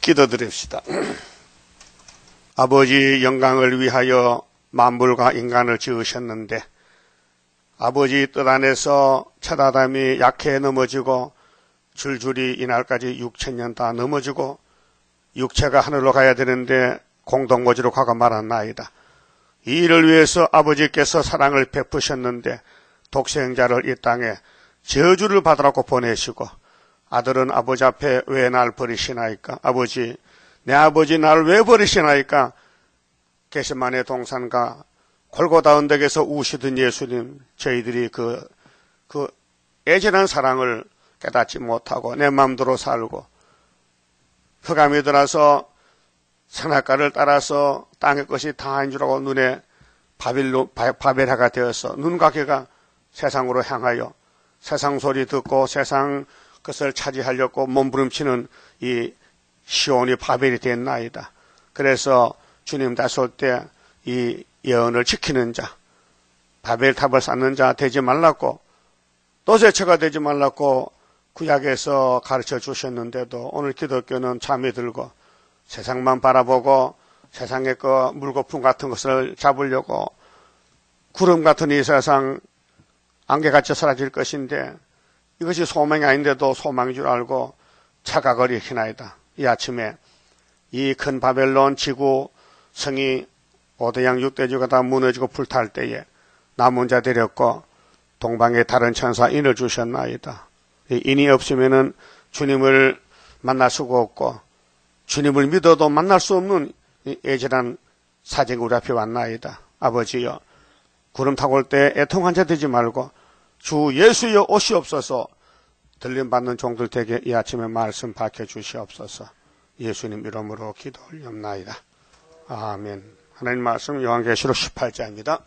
기도드립시다. 아버지 영광을 위하여 만물과 인간을 지으셨는데 아버지 뜻 안에서 첫 아담이 약해 넘어지고 줄줄이 이날까지 6,000년 다 넘어지고 육체가 하늘로 가야 되는데 공동거지로 가고 말았나이다. 이 일을 위해서 아버지께서 사랑을 베푸셨는데 독생자를 이 땅에 저주를 받으라고 보내시고 아들은 아버지 앞에 왜 날 버리시나이까? 아버지, 내 아버지 날 왜 버리시나이까? 겟세마네 동산과 골고다 언덕에서 우시던 예수님, 저희들이 그 애절한 사랑을 깨닫지 못하고 내 마음대로 살고 흑암이 들어서 선악과를 따라서 땅의 것이 다인 줄 알고 눈에 바벨해가 되어서 눈과 귀가 세상으로 향하여 세상 소리 듣고 세상 것을 차지하려고 몸부림치는 이 시온이 바벨이 됐나이다. 그래서 주님 다시 올 때 이 예언을 지키는 자, 바벨탑을 쌓는 자 되지 말라고, 노제처가 되지 말라고 구약에서 가르쳐 주셨는데도 오늘 기독교는 잠이 들고 세상만 바라보고 세상의 그 물거품 같은 것을 잡으려고 구름 같은 이 세상 안개같이 사라질 것인데 이것이 소망이 아닌데도 소망인 줄 알고 착각을 일으키나이다. 이 아침에 이 큰 바벨론 지구 성이 5대양 6대주가 다 무너지고 불탈 때에 남은 자 데렸고 동방의 다른 천사 인을 주셨나이다. 이 인이 없으면은 주님을 만날 수가 없고 주님을 믿어도 만날 수 없는 이 애절한 사정이 우리 앞에 왔나이다. 아버지여, 구름 타고 올 때 애통한 자 되지 말고 주 예수여 오시옵소서. 들림받는 종들 되게 이 아침에 말씀 밝혀주시옵소서. 예수님 이름으로 기도 올립나이다. 아멘. 하나님 말씀 요한계시록 18장입니다.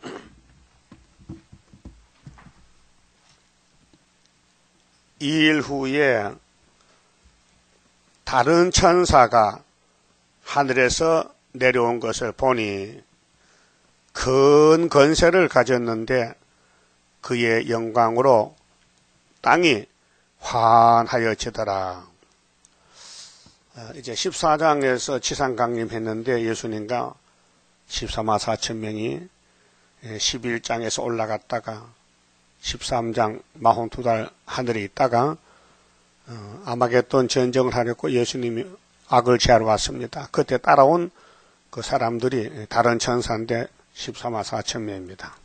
이 일 후에 다른 천사가 하늘에서 내려온 것을 보니 큰 권세를 가졌는데 그의 영광으로 땅이 환하여지더라. 이제 14장에서 지상 강림했는데 예수님과 14만 4천 명이 11장에서 올라갔다가 13장 42달 하늘에 있다가 아마겟돈 전쟁을 하려고 예수님이 악을 제하러 왔습니다. 그때 따라온 그 사람들이 다른 천사인데 14만 4천 명입니다.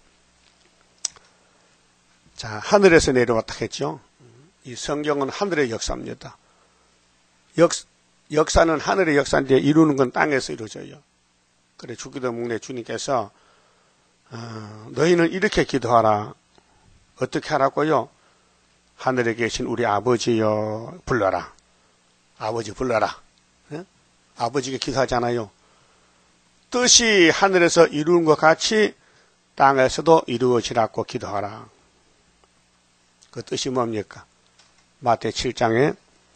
자, 하늘에서 내려왔다 했죠. 이 성경은 하늘의 역사입니다. 역사는 하늘의 역사인데 이루는 건 땅에서 이루어져요. 그래 주기도 먹네 주님께서 너희는 이렇게 기도하라. 어떻게 하라고요? 하늘에 계신 우리 아버지여 불러라. 아버지 불러라. 네? 아버지가 기도하잖아요. 뜻이 하늘에서 이루는 것 같이 땅에서도 이루어지라고 기도하라. 그 뜻이 뭡니까? 마태 7장에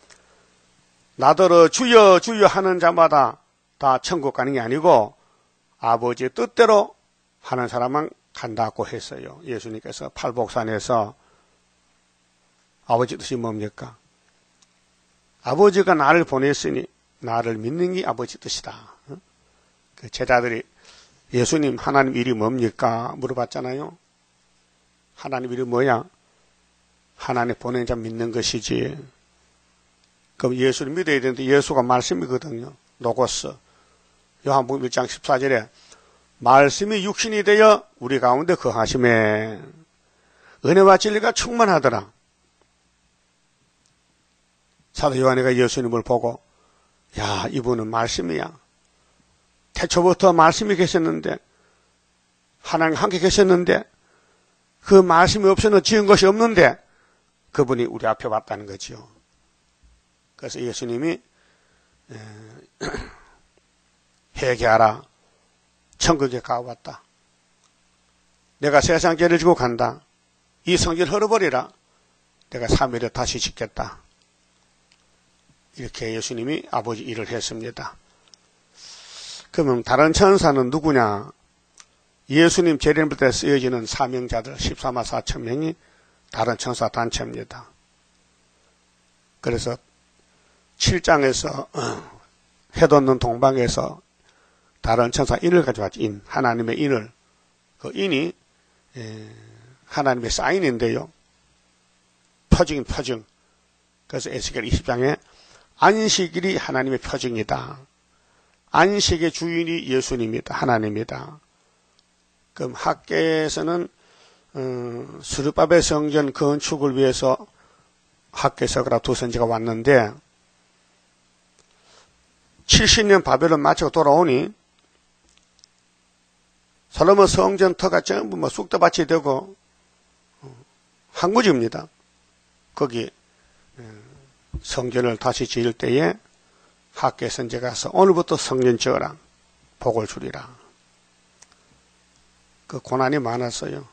나더러 주여 주여 하는 자마다 다 천국 가는 게 아니고 아버지의 뜻대로 하는 사람만 간다고 했어요. 예수님께서 팔복산에서 아버지 뜻이 뭡니까? 아버지가 나를 보냈으니 나를 믿는 게 아버지 뜻이다. 그 제자들이 예수님 하나님 일이 뭡니까? 물어봤잖아요. 하나님 일이 뭐야? 하나님 보낸 자 믿는 것이지. 그럼 예수를 믿어야 되는데 예수가 말씀이거든요. 로고스. 요한복음 1장 14절에 말씀이 육신이 되어 우리 가운데 거하심에 은혜와 진리가 충만하더라. 사도 요한이가 예수님을 보고 야 이분은 말씀이야. 태초부터 말씀이 계셨는데 하나님 함께 계셨는데 그 말씀이 없어는 지은 것이 없는데 그분이 우리 앞에 왔다는 거죠. 그래서 예수님이 회개하라. 천국에 가왔다. 내가 세상 죄를 지고 간다. 이 성질 헐어버리라. 내가 3일에 다시 짓겠다. 이렇게 예수님이 아버지 일을 했습니다. 그러면 다른 천사는 누구냐? 예수님 재림할 때 쓰여지는 사명자들 14만 4천 명이 다른 천사 단체입니다. 그래서 7장에서 해돋는 동방에서 다른 천사 인을 가져왔지. 인, 하나님의 인을. 그 인이 하나님의 사인인데요. 표징. 그래서 에스겔 20장에 안식일이 하나님의 표징이다. 안식의 주인이 예수님이다. 하나님이다. 그럼 학계에서는 스룹바벨 성전 건축을 위해서 학계서가 두 선지가 왔는데 70년 바벨론 마치고 돌아오니 솔로몬 성전 터가 전부 뭐 쑥대밭이 되고 항구지입니다. 거기 성전을 다시 지을 때에 학계 선지가 가서 오늘부터 성전 지어라. 복을 주리라. 그 고난이 많았어요.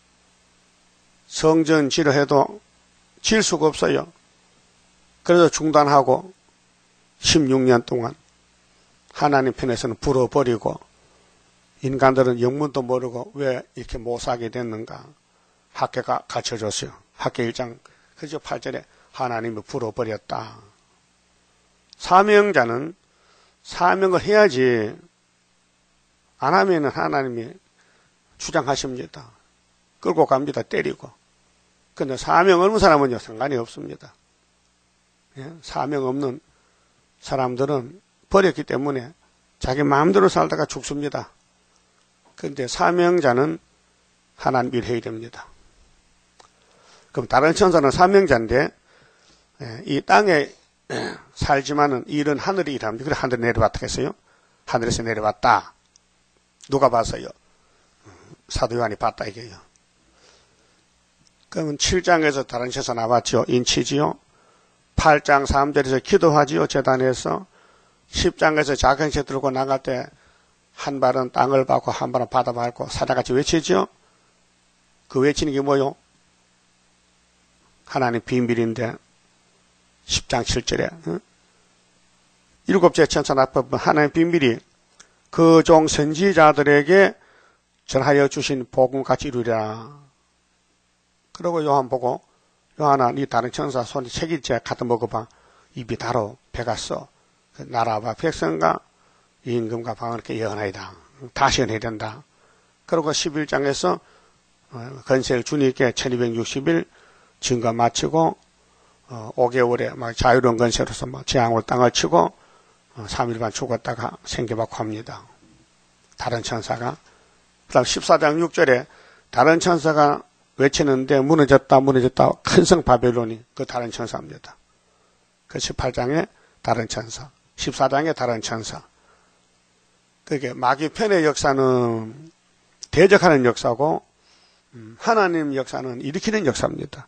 성전 지려 해도 질 수가 없어요. 그래서 중단하고 16년 동안 하나님 편에서는 불어버리고 인간들은 영문도 모르고 왜 이렇게 못 사게 됐는가. 학계가 가르쳐줬어요. 학계 1장 그저 8절에 하나님이 불어버렸다. 사명자는 사명을 해야지 안 하면은 하나님이 주장하십니다. 끌고 갑니다. 때리고. 근데 사명 없는 사람은요 상관이 없습니다. 예? 사명 없는 사람들은 버렸기 때문에 자기 마음대로 살다가 죽습니다. 근데 사명자는 하나님 일 해야 됩니다. 그럼 다른 천사는 사명자인데 이 땅에 살지만은 일은 하늘이 일합니다. 그래 하늘에 내려왔다 했어요. 하늘에서 내려왔다. 누가 봤어요? 사도 요한이 봤다 이게요. 그러면 7장에서 다른 천사 나왔죠. 인치지요. 8장 3절에서 기도하지요. 제단에서 10장에서 작은 새 들고 나갈 때 한 발은 땅을 밟고 한 발은 바다 밟고 사자같이 외치죠. 그 외치는 게 뭐요? 하나님 비밀인데 10장 7절에 일곱째 천사 나쁜 하나님 비밀이 그 종 선지자들에게 전하여 주신 복음같이 이루리라. 그러고 요한 보고 요한아 네 다른 천사 손에 책일째 갖다 먹어봐. 입이 달어 배가 써. 나라와 백성과 임금과 방을 이렇게 예언하이다. 다시 연해야 된다. 그리고 11장에서 건세를 주님께 1260일 증거 마치고 5개월에 막 자유로운 건세로서 막 재앙을 땅을 치고 3일반 죽었다가 생겨받고 합니다. 다른 천사가. 그 다음 14장 6절에 다른 천사가 외치는데 무너졌다 큰 성 바벨론이 그 다른 천사입니다. 그 18장에 다른 천사, 14장에 다른 천사. 그게 마귀 편의 역사는 대적하는 역사고 하나님 역사는 일으키는 역사입니다.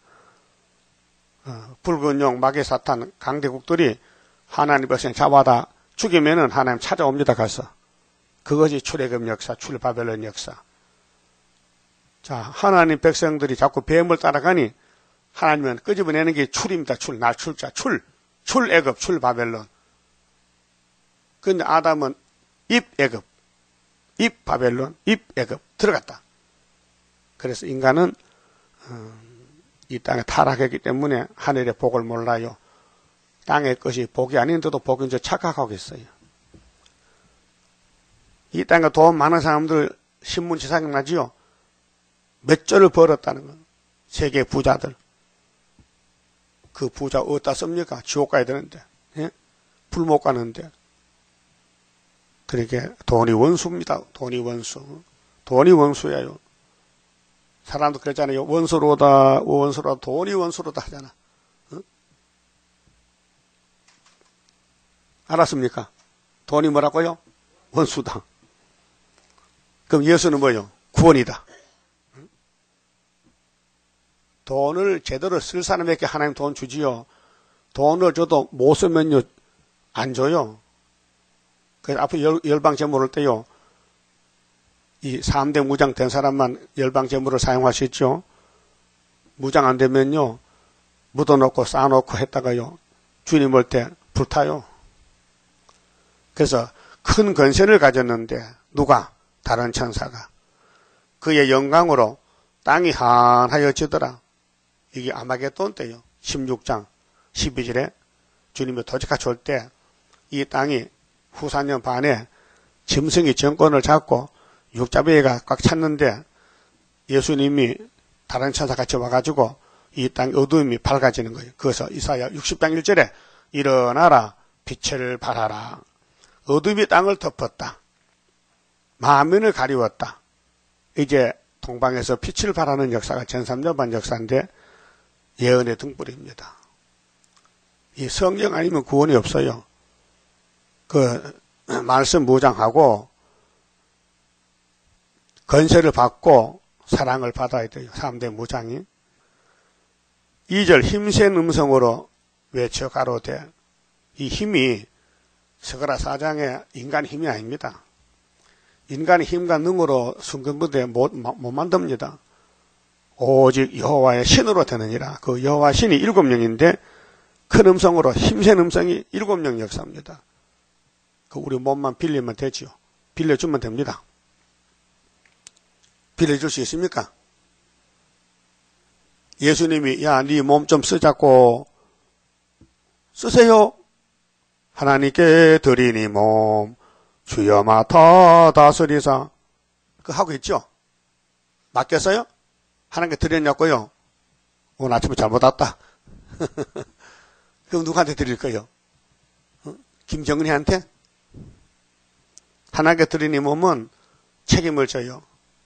붉은 용, 마귀 사탄, 강대국들이 하나님 백성 잡아다 죽이면은 하나님 찾아옵니다. 가서. 그것이 출애굽 역사, 출바벨론 역사. 자, 하나님 백성들이 자꾸 뱀을 따라가니 하나님은 끄집어내는 게 출입니다. 날 출자, 출애굽, 출바벨론. 근데 아담은 입애굽, 입바벨론, 입애굽 들어갔다. 그래서 인간은 이 땅에 타락했기 때문에 하늘의 복을 몰라요. 땅의 것이 복이 아닌데도 복인 줄 착각하고 있어요. 이 땅에 돈 많은 사람들 신문지 생각나지요? 몇 조를 벌었다는 건 세계 부자들. 그 부자 어디다 씁니까? 지옥 가야 되는데. 예? 불 못 가는데. 그렇게 돈이 원수입니다. 돈이 원수. 돈이 원수예요. 사람도 그랬잖아요. 원수로다 돈이 원수로다 하잖아. 어? 알았습니까? 돈이 뭐라고요? 원수다. 그럼 예수는 뭐요? 구원이다. 돈을 제대로 쓸 사람에게 하나님 돈 주지요. 돈을 줘도 못 쓰면요 안 줘요. 그래서 앞으로 열방제물 할 때요. 이 3대 무장 된 사람만 열방제물을 사용할 수 있죠. 무장 안 되면요. 묻어놓고 쌓아놓고 했다가요. 주님 올 때 불타요. 그래서 큰 권세를 가졌는데 누가? 다른 천사가. 그의 영광으로 땅이 환하여지더라. 이게 아마겟돈 때요. 16장 12절에 주님이 도적같이 올 때 이 땅이 후사년 반에 짐승이 정권을 잡고 육자배가 꽉 찼는데 예수님이 다른 천사 같이 와가지고 이 땅 어두움이 밝아지는 거예요. 그래서 이사야 60장 1절에 일어나라 빛을 발하라. 어둠이 땅을 덮었다. 만민을 가리웠다. 이제 동방에서 빛을 발하는 역사가 전삼년반 역사인데 예언의 등불입니다. 이 성경 아니면 구원이 없어요. 그 말씀 무장하고 건세를 받고 사랑을 받아야 돼요. 3대 무장이. 2절 힘센 음성으로 외쳐 가로되. 이 힘이 스가랴 4장의 인간 힘이 아닙니다. 인간의 힘과 능으로 순금부대 못 만듭니다. 오직 여호와의 신으로 되느니라. 그 여호와 신이 7명인데 큰 음성으로 힘센 음성이 7명 역사입니다. 그 우리 몸만 빌리면 되지요. 빌려주면 됩니다. 빌려줄 수 있습니까? 예수님이 야, 네 몸 좀 쓰자고 쓰세요. 하나님께 드리니 몸 주여 맡아 다스리사. 그거 하고 있죠? 맡겼어요? 하나님께 드렸냐고요? 오늘 아침에 잘못 왔다. 그럼 누구한테 드릴 거예요? 김정은이한테? 하나님께 드리니 몸은 책임을 져요.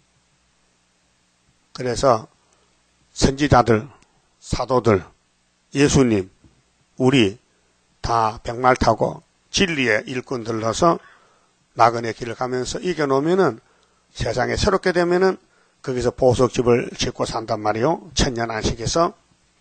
그래서 선지자들, 사도들, 예수님, 우리 다 백말 타고 진리의 일꾼 들러서 나그네 길을 가면서 이겨놓으면은 세상에 새롭게 되면은 거기서 보석집을 짓고 산단 말이요. 천년 안식에서.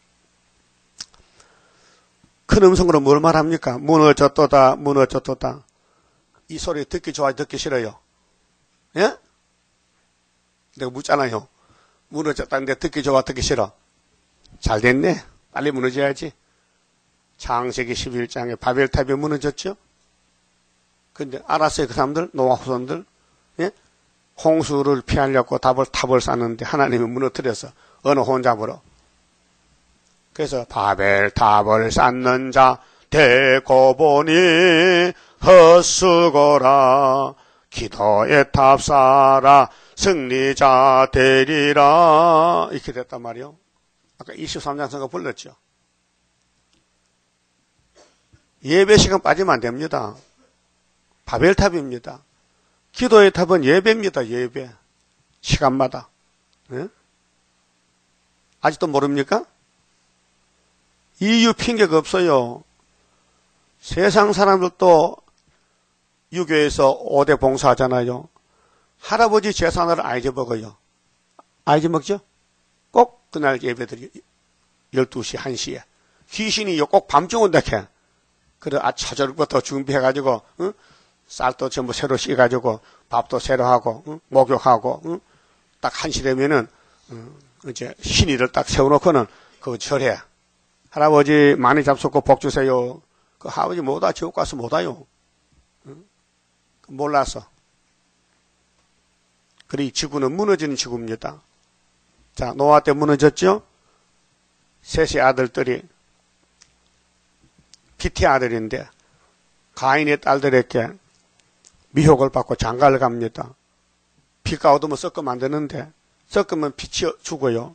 큰 음성으로 뭘 말합니까? 무너졌도다, 무너졌도다. 이 소리 듣기 좋아요, 듣기 싫어요? 예? 내가 묻잖아요. 무너졌다는데 듣기 좋아, 듣기 싫어? 잘 됐네. 빨리 무너져야지. 창세기 11장에 바벨탑이 무너졌죠? 근데 알았어요, 그 사람들? 노아 후손들? 예? 홍수를 피하려고 탑을 쌓는데 하나님이 무너뜨려서 어느 혼잡으로. 그래서 바벨탑을 쌓는 자 되고 보니 헛수고라. 기도의 탑 쌓아라 승리자 되리라. 이렇게 됐단 말이요. 아까 23장 선거 불렀죠. 예배 시간 빠지면 안 됩니다. 바벨탑입니다. 기도의 탑은 예배입니다. 예배. 시간마다. 네? 아직도 모릅니까? 이유 핑계가 없어요. 세상 사람들도 유교에서 5대 봉사하잖아요. 할아버지 제사날을 안 잊어먹어요. 안 잊어먹죠? 꼭 그날 예배드리 12시, 1시에. 귀신이 꼭 밤중 온다 캐. 그래, 저녁부터 준비해가지고, 응? 쌀도 전부 새로 씻어가지고, 밥도 새로 하고, 응? 목욕하고, 응? 딱 1시 되면은, 이제 신이를 딱 세워놓고는 그거 절해. 할아버지 많이 잡숫고 복 주세요. 그 할아버지 못와, 지옥 가서 못 와요. 응? 몰라서. 그래, 이 지구는 무너지는 지구입니다. 자, 노아 때 무너졌죠? 셋의 아들들이 빛의 아들인데 가인의 딸들에게 미혹을 받고 장가를 갑니다. 빛과 어둠을 섞으면 안 되는데 섞으면 빛이 죽어요.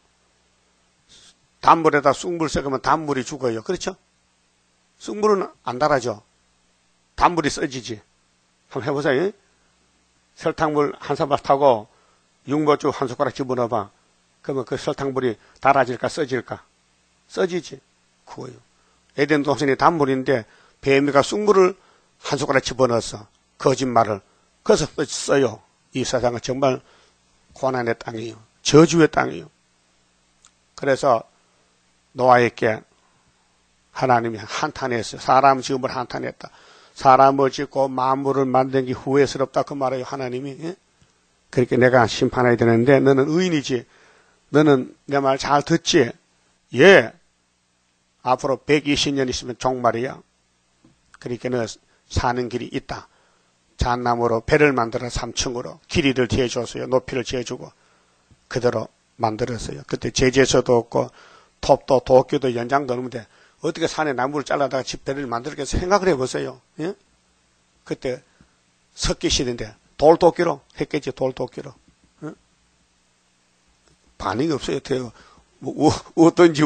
단물에다 쑥물 섞으면 단물이 죽어요. 그렇죠? 쑥물은 안 달아져. 단물이 써지지. 한번 해보세요. 설탕물 한 사발 타고 육모주 한 숟가락 집어넣어봐. 그러면 그 설탕물이 달아질까 써질까? 써지지. 그거요. 에덴 동산이 단물인데 뱀이가 쑥물을 한 숟가락 집어넣어서 거짓말을. 그래서 써요. 이 세상은 정말 고난의 땅이에요. 저주의 땅이에요. 그래서 노아에게 하나님이 한탄했어요. 사람 지음을 한탄했다. 사람을 짓고 만물을 만든 게 후회스럽다 그 말이에요. 하나님이. 예? 그렇게 내가 심판해야 되는데 너는 의인이지. 너는 내 말 잘 듣지. 예. 앞으로 120년 있으면 종말이야. 그러니까 너 사는 길이 있다. 잣나무로 배를 만들어 3층으로 길이를 지어줬어요. 높이를 지어주고 그대로 만들었어요. 그때 제재서도 없고 톱도 도끼도 연장도 없는데 어떻게 산에 나무를 잘라다가 집 배를 만들겠어 생각을 해보세요. 예? 그때 섞이시는데 돌도끼로 했겠지. 돌도끼로. 응? 반응이 없어요. 어때요? 뭐 어떤지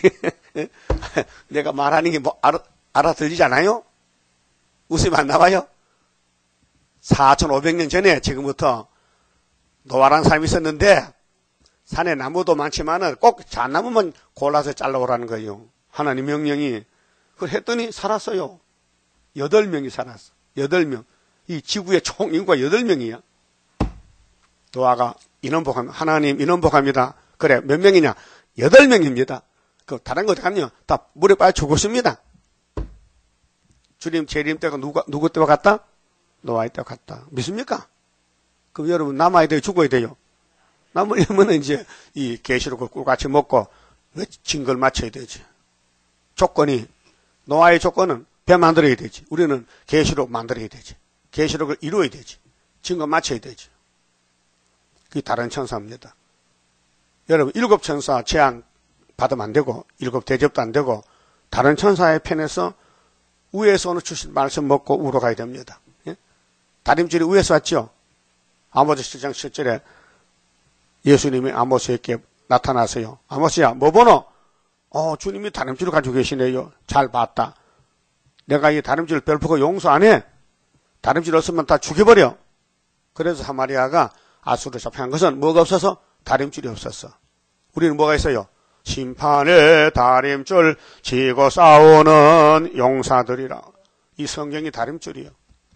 내가 말하는 게 뭐 알아들리지 않아요? 웃음이 안 나와요? 4,500년 전에 지금부터 노아라는 사람이 있었는데 산에 나무도 많지만은 꼭 잣나무만 골라서 잘라오라는 거예요. 하나님 명령이. 그걸 했더니 살았어요. 8명이 살았어. 8명. 이 지구의 총 인구가 8명이야. 노아가 인원복합니다. 하나님 인원복합니다. 그래, 몇 명이냐? 8명입니다. 그 다른 거 어떡하냐? 다 물에 빠져 죽었습니다. 주님 재림 때가 누구 때와 같다? 노아의 때와 같다. 믿습니까? 그럼 여러분 남아야 돼요? 죽어야 돼요? 남으려면 이제 이 계시록을 꿀같이 먹고 증거를 맞춰야 되지. 조건이, 노아의 조건은 배 만들어야 되지. 우리는 계시록 만들어야 되지. 계시록을 이루어야 되지. 증거 맞춰야 되지. 그게 다른 천사입니다. 여러분 7 천사 재앙 받으면 안 되고 7 대접도 안 되고 다른 천사의 편에서 위에서 오늘 주신 말씀 먹고 우러 가야 됩니다. 예? 다림줄이 위에서 왔죠. 아모스 7장 7절에 예수님이 아모스에게 나타나서요. 아모스야 뭐 보노? 주님이 다림줄을 가지고 계시네요. 잘 봤다. 내가 이 다림줄 별포고 용서 안 해. 다림줄 없으면 다 죽여버려. 그래서 사마리아가 아수르 잡혀간 것은 뭐가 없어서? 다림줄이 없었어. 우리는 뭐가 있어요? 심판의 다림줄 지고 싸우는 용사들이라. 이 성경이 다림줄이요.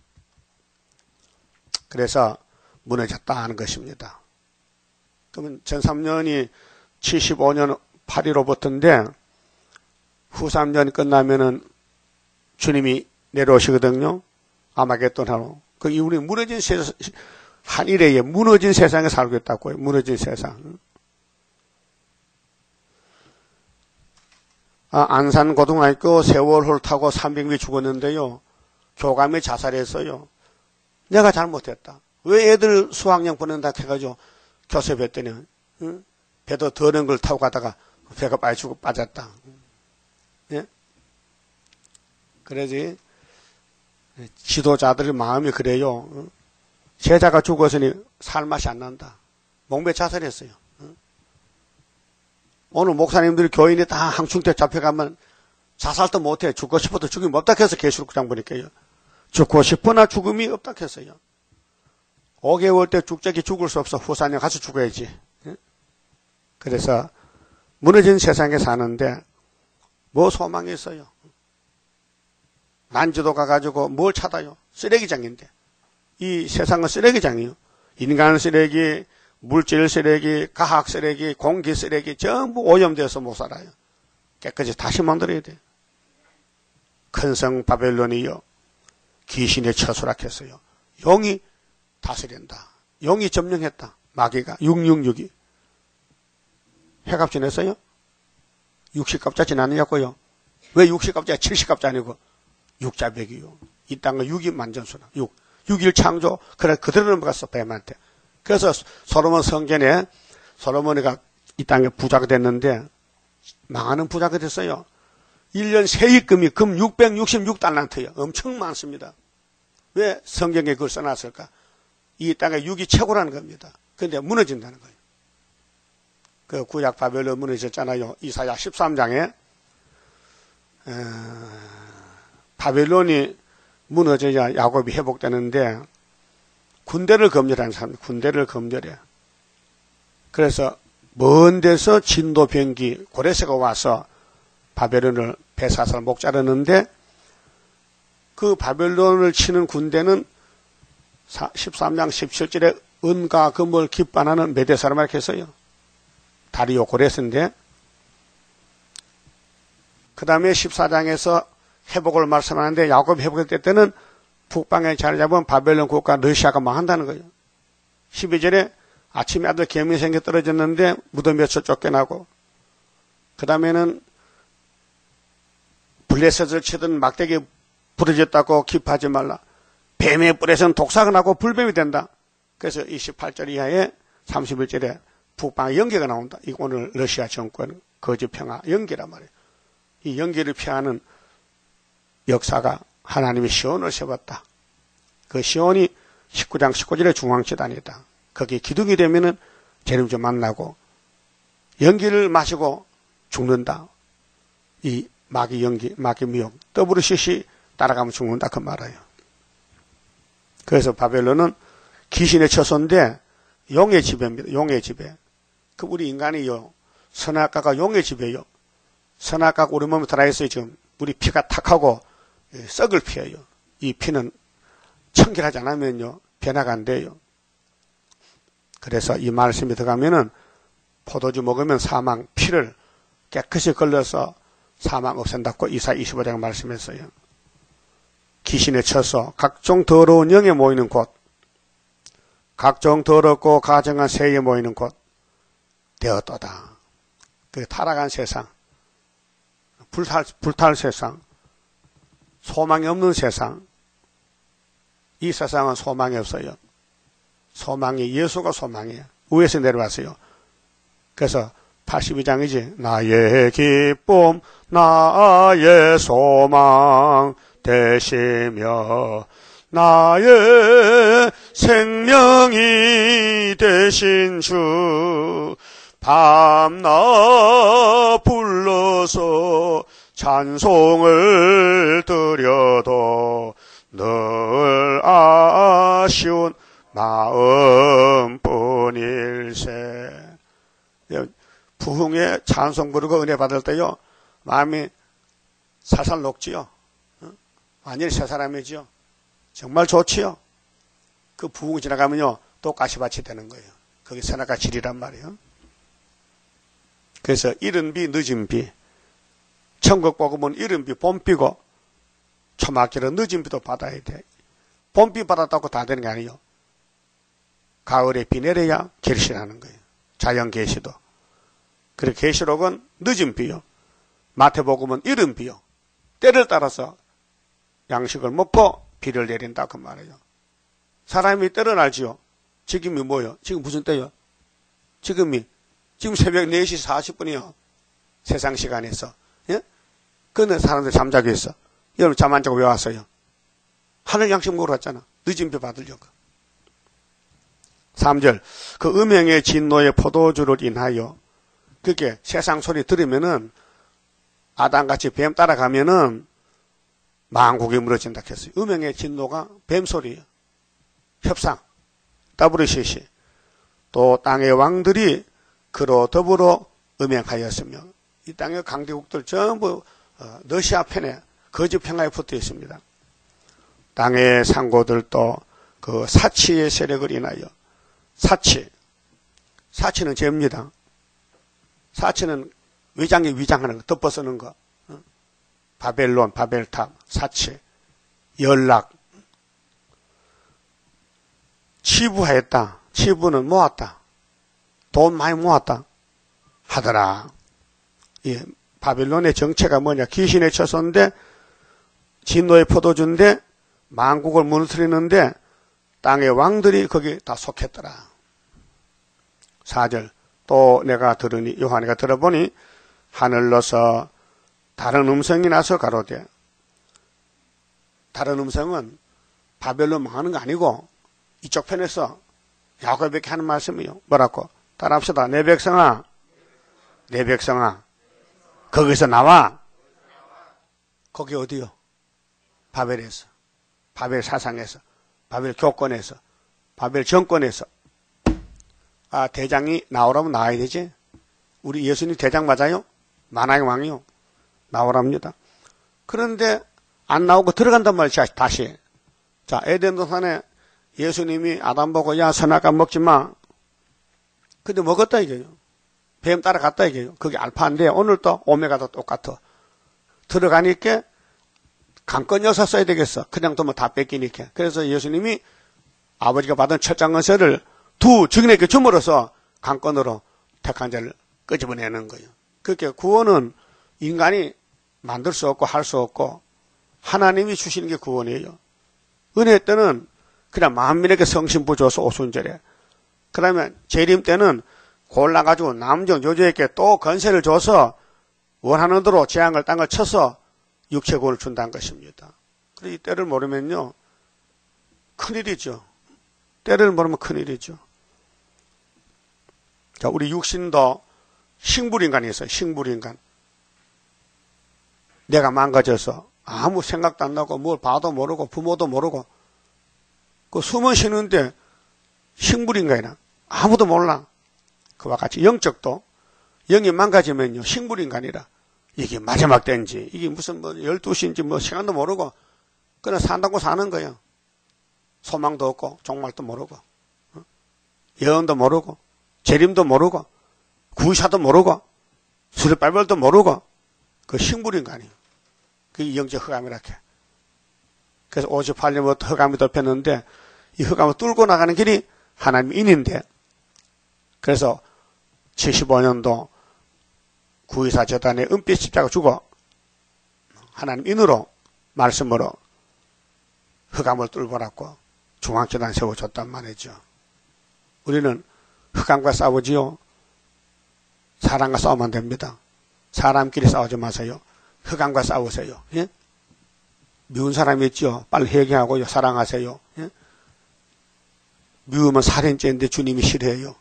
그래서 무너졌다 하는 것입니다. 그러면 전 3년이 75년 8.15부터인데 후 3년 끝나면은 주님이 내려오시거든요. 아마겟돈하러. 우리 무너진 세상, 한일에 무너진 세상에 살고 있다고요. 무너진 세상. 안산고등학교 세월호를 타고 300명이 죽었는데요. 교감이 자살했어요. 내가 잘못했다. 왜 애들 수학여행 보낸다 해가지고 교섭했더니 배도 더러운 걸 타고 가다가 배가 빨리 죽고 빠졌다. 예? 그래서 지도자들의 마음이 그래요. 제자가 죽었으니 살 맛이 안 난다. 목매 자살했어요. 오늘 목사님들이 교인이 다 항충대 잡혀가면 자살도 못해. 죽고 싶어도 죽음이 없다 해서 계시록장 보니까요. 죽고 싶으나 죽음이 없다 했어요. 5개월 때 죽자기 죽을 수 없어. 후산에 가서 죽어야지. 그래서 무너진 세상에 사는데 뭐 소망이 있어요? 난지도 가가지고 뭘 찾아요? 쓰레기장인데. 이 세상은 쓰레기장이에요. 인간 쓰레기, 물질 쓰레기, 과학 쓰레기, 공기 쓰레기 전부 오염돼서 못 살아요. 깨끗이 다시 만들어야 돼요. 큰 성 바벨론이요. 귀신의 처수락했어요. 영이 다스린다. 영이 점령했다. 마귀가 666이. 해값지 냈어요? 60갑자치 나느냐고요? 왜 60갑자가 70갑자 아니고 6자백이요. 이 땅은 6이 만전수라. 6일 창조. 그래 그대로 넘어갔어 뱀한테. 그래서 솔로몬 성전에 솔로몬이가 이 땅에 부자가 됐는데 망하는 부자가 됐어요. 1년 세입금이 금 666달란트예요. 엄청 많습니다. 왜 성경에 그걸 써놨을까? 이 땅에 6이 최고라는 겁니다. 그런데 무너진다는 거예요. 그 구약 바벨론 무너졌잖아요. 이사야 13장에 바벨론이 무너져야 야곱이 회복되는데 군대를 검열하는 사람, 군대를 검열해. 그래서 먼 데서 진도 병기 고레스가 와서 바벨론을 배사살 목 자르는데 그 바벨론을 치는 군대는 13장 17절에 은과 금을 기반하는 메대 사람을 했어요. 다리오 고레스인데 그 다음에 14장에서 회복을 말씀하는데 야곱이 회복될 때는 북방에 자리 잡은 바벨론 국가 러시아가 망한다는 거예요. 12절에 아침에 아들 개미 생겨 떨어졌는데 무덤에서 쫓겨나고 그 다음에는 블레셋을 치던 막대기 부러졌다고 기뻐하지 말라. 뱀의 뿔에서는 독사가 나고 불뱀이 된다. 그래서 28절 이하에 31절에 북방의 연기가 나온다. 이 오늘 러시아 정권 거짓평화 연기란 말이에요. 이 연기를 피하는 역사가 하나님이 시온을 세웠다. 그 시온이 19장 19절의 중앙재단이다. 거기 기둥이 되면은 재림주 만나고 연기를 마시고 죽는다. 이 마귀 연기, 마귀 미혹, WCC 따라가면 죽는다 그 말이에요. 그래서 바벨론은 귀신의 처소인데 용의 지배입니다. 용의 지배. 그 우리 인간이요, 선악과가 용의 지배요. 선악과가 우리 몸에 들어있어요. 지금 우리 피가 탁하고 썩을 피해요. 이 피는 청결하지 않으면요 변화가 안 돼요. 그래서 이 말씀이 들어가면은 포도주 먹으면 사망, 피를 깨끗이 걸러서 사망 없앤다고 이사 25장 말씀했어요. 귀신의 처소, 각종 더러운 영에 모이는 곳, 각종 더럽고 가증한 새에 모이는 곳 되었도다. 그 타락한 세상, 불탈 세상, 소망이 없는 세상. 이 세상은 소망이 없어요. 소망이 예수가 소망이에요. 위에서 내려왔어요. 그래서 82장이지. 나의 기쁨, 나의 소망 되시며 나의 생명이 되신 주 밤낮 불러서 찬송을 드려도 늘 아쉬운 마음뿐일세. 부흥에 찬송 부르고 은혜 받을 때요 마음이 살살 녹지요. 완전히 새 사람이지요. 정말 좋지요. 그 부흥이 지나가면요 또 가시밭이 되는 거예요. 거기 선악과 질이란 말이에요. 그래서 이른 비 늦은 비, 천국 복음은 이른 비 봄비고 초막절은 늦은 비도 받아야 돼. 봄비 받았다고 다 되는 게 아니에요. 가을에 비 내려야 결실하는 거예요. 자연 계시도. 그리고 계시록은 늦은 비요. 마태복음은 이른 비요. 때를 따라서 양식을 먹고 비를 내린다 그 말이에요. 사람이 때를 알지요. 지금이 뭐요? 지금 무슨 때요? 지금 새벽 4시 40분이요. 세상 시간에서. 예? 그런데 사람들 잠자고 있어. 여러분 잠 안 자고 왜 왔어요? 하늘 양식 먹으러 왔잖아. 늦은 비 받으려고. 3절. 그 음행의 진노의 포도주를 인하여 그렇게 세상 소리 들으면은 아담같이 뱀 따라가면은 만국이 무너진다 했어요. 음행의 진노가 뱀소리예요. 협상, WCC. 또 땅의 왕들이 그로 더불어 음행하였으며 이 땅의 강대국들 전부 러시아 편에 거짓 평화에 붙어 있습니다. 땅의 상고들도 그 사치의 세력을 인하여 사치는 죄입니다. 사치는 위장에 위장하는 거, 덮어 쓰는 거. 바벨론, 바벨탑, 사치, 연락, 치부하였다. 치부는 모았다. 돈 많이 모았다. 하더라. 예, 바벨론의 정체가 뭐냐. 귀신의 처소인데, 진노의 포도주인데, 만국을 무너뜨리는데, 땅의 왕들이 거기 다 속했더라. 4절. 또 내가 들으니, 요한이가 들어보니, 하늘로서 다른 음성이 나서 가로되, 다른 음성은 바벨론 망하는 거 아니고 이쪽 편에서 야곱에게 하는 말씀이요. 뭐라고? 따라합시다. 내 백성아, 내 백성아, 거기서 나와. 거기 어디요? 바벨에서, 바벨 사상에서, 바벨 교권에서, 바벨 정권에서. 아, 대장이 나오라면 나와야 되지. 우리 예수님 대장 맞아요? 만왕의 왕이요. 나오랍니다. 그런데 안 나오고 들어간단 말이야. 다시. 자, 에덴 동산에 예수님이 아담 보고 야 선악과 먹지 마. 근데 먹었다 이게요. 뱀 따라갔다 이게요. 그게 알파인데 오늘도 오메가도 똑같아. 들어가니까 강권 여사 써야 되겠어. 그냥 두면 다 뺏기니까. 그래서 예수님이 아버지가 받은 철장건세를 두 증인에게 줌으로써 강권으로 택한 자를 끄집어내는 거예요. 그렇게 구원은 인간이 만들 수 없고 할 수 없고 하나님이 주시는 게 구원이에요. 은혜 때는 그냥 만민에게 성신부 줘서 오순절에. 그러면 재림 때는 골라가지고 남정 여주에게 또 건세를 줘서 원하는 대로 재앙을 땅을 쳐서 육체구원을 준다는 것입니다. 그래서 이 때를 모르면요. 큰일 큰일이죠. 때를 모르면 큰일이죠. 자, 우리 육신도 식물인간이 있어요. 식물인간. 내가 망가져서 아무 생각도 안 나고 뭘 봐도 모르고 부모도 모르고 그 숨은 쉬는데 식물인간이나 아무도 몰라. 그와 같이 영적도 영이 망가지면요 식물인간이라 이게 마지막 때인지 이게 무슨 뭐 12시인지 뭐 시간도 모르고 그냥 산다고 사는 거예요. 소망도 없고 종말도 모르고 예언도 모르고 재림도 모르고 구의사도 모르고 수리발벌도 모르고 그 식물인간이에요. 그게 영적 흑암이라 해. 그래서 58년부터 흑암이 덮였는데 이 흑암을 뚫고 나가는 길이 하나님의 인인데 그래서 75년도 구의사 재단에 은빛 십자가 주고 하나님 인으로 말씀으로 흑암을 뚫고놨고 중앙재단 세워줬단 말이죠. 우리는 흑암과 싸우지요. 사람과 싸우면 안 됩니다. 사람끼리 싸우지 마세요. 흑암과 싸우세요. 예? 미운 사람이 있죠. 빨리 회개하고요. 사랑하세요. 예? 미우면 살인죄인데 주님이 싫어해요.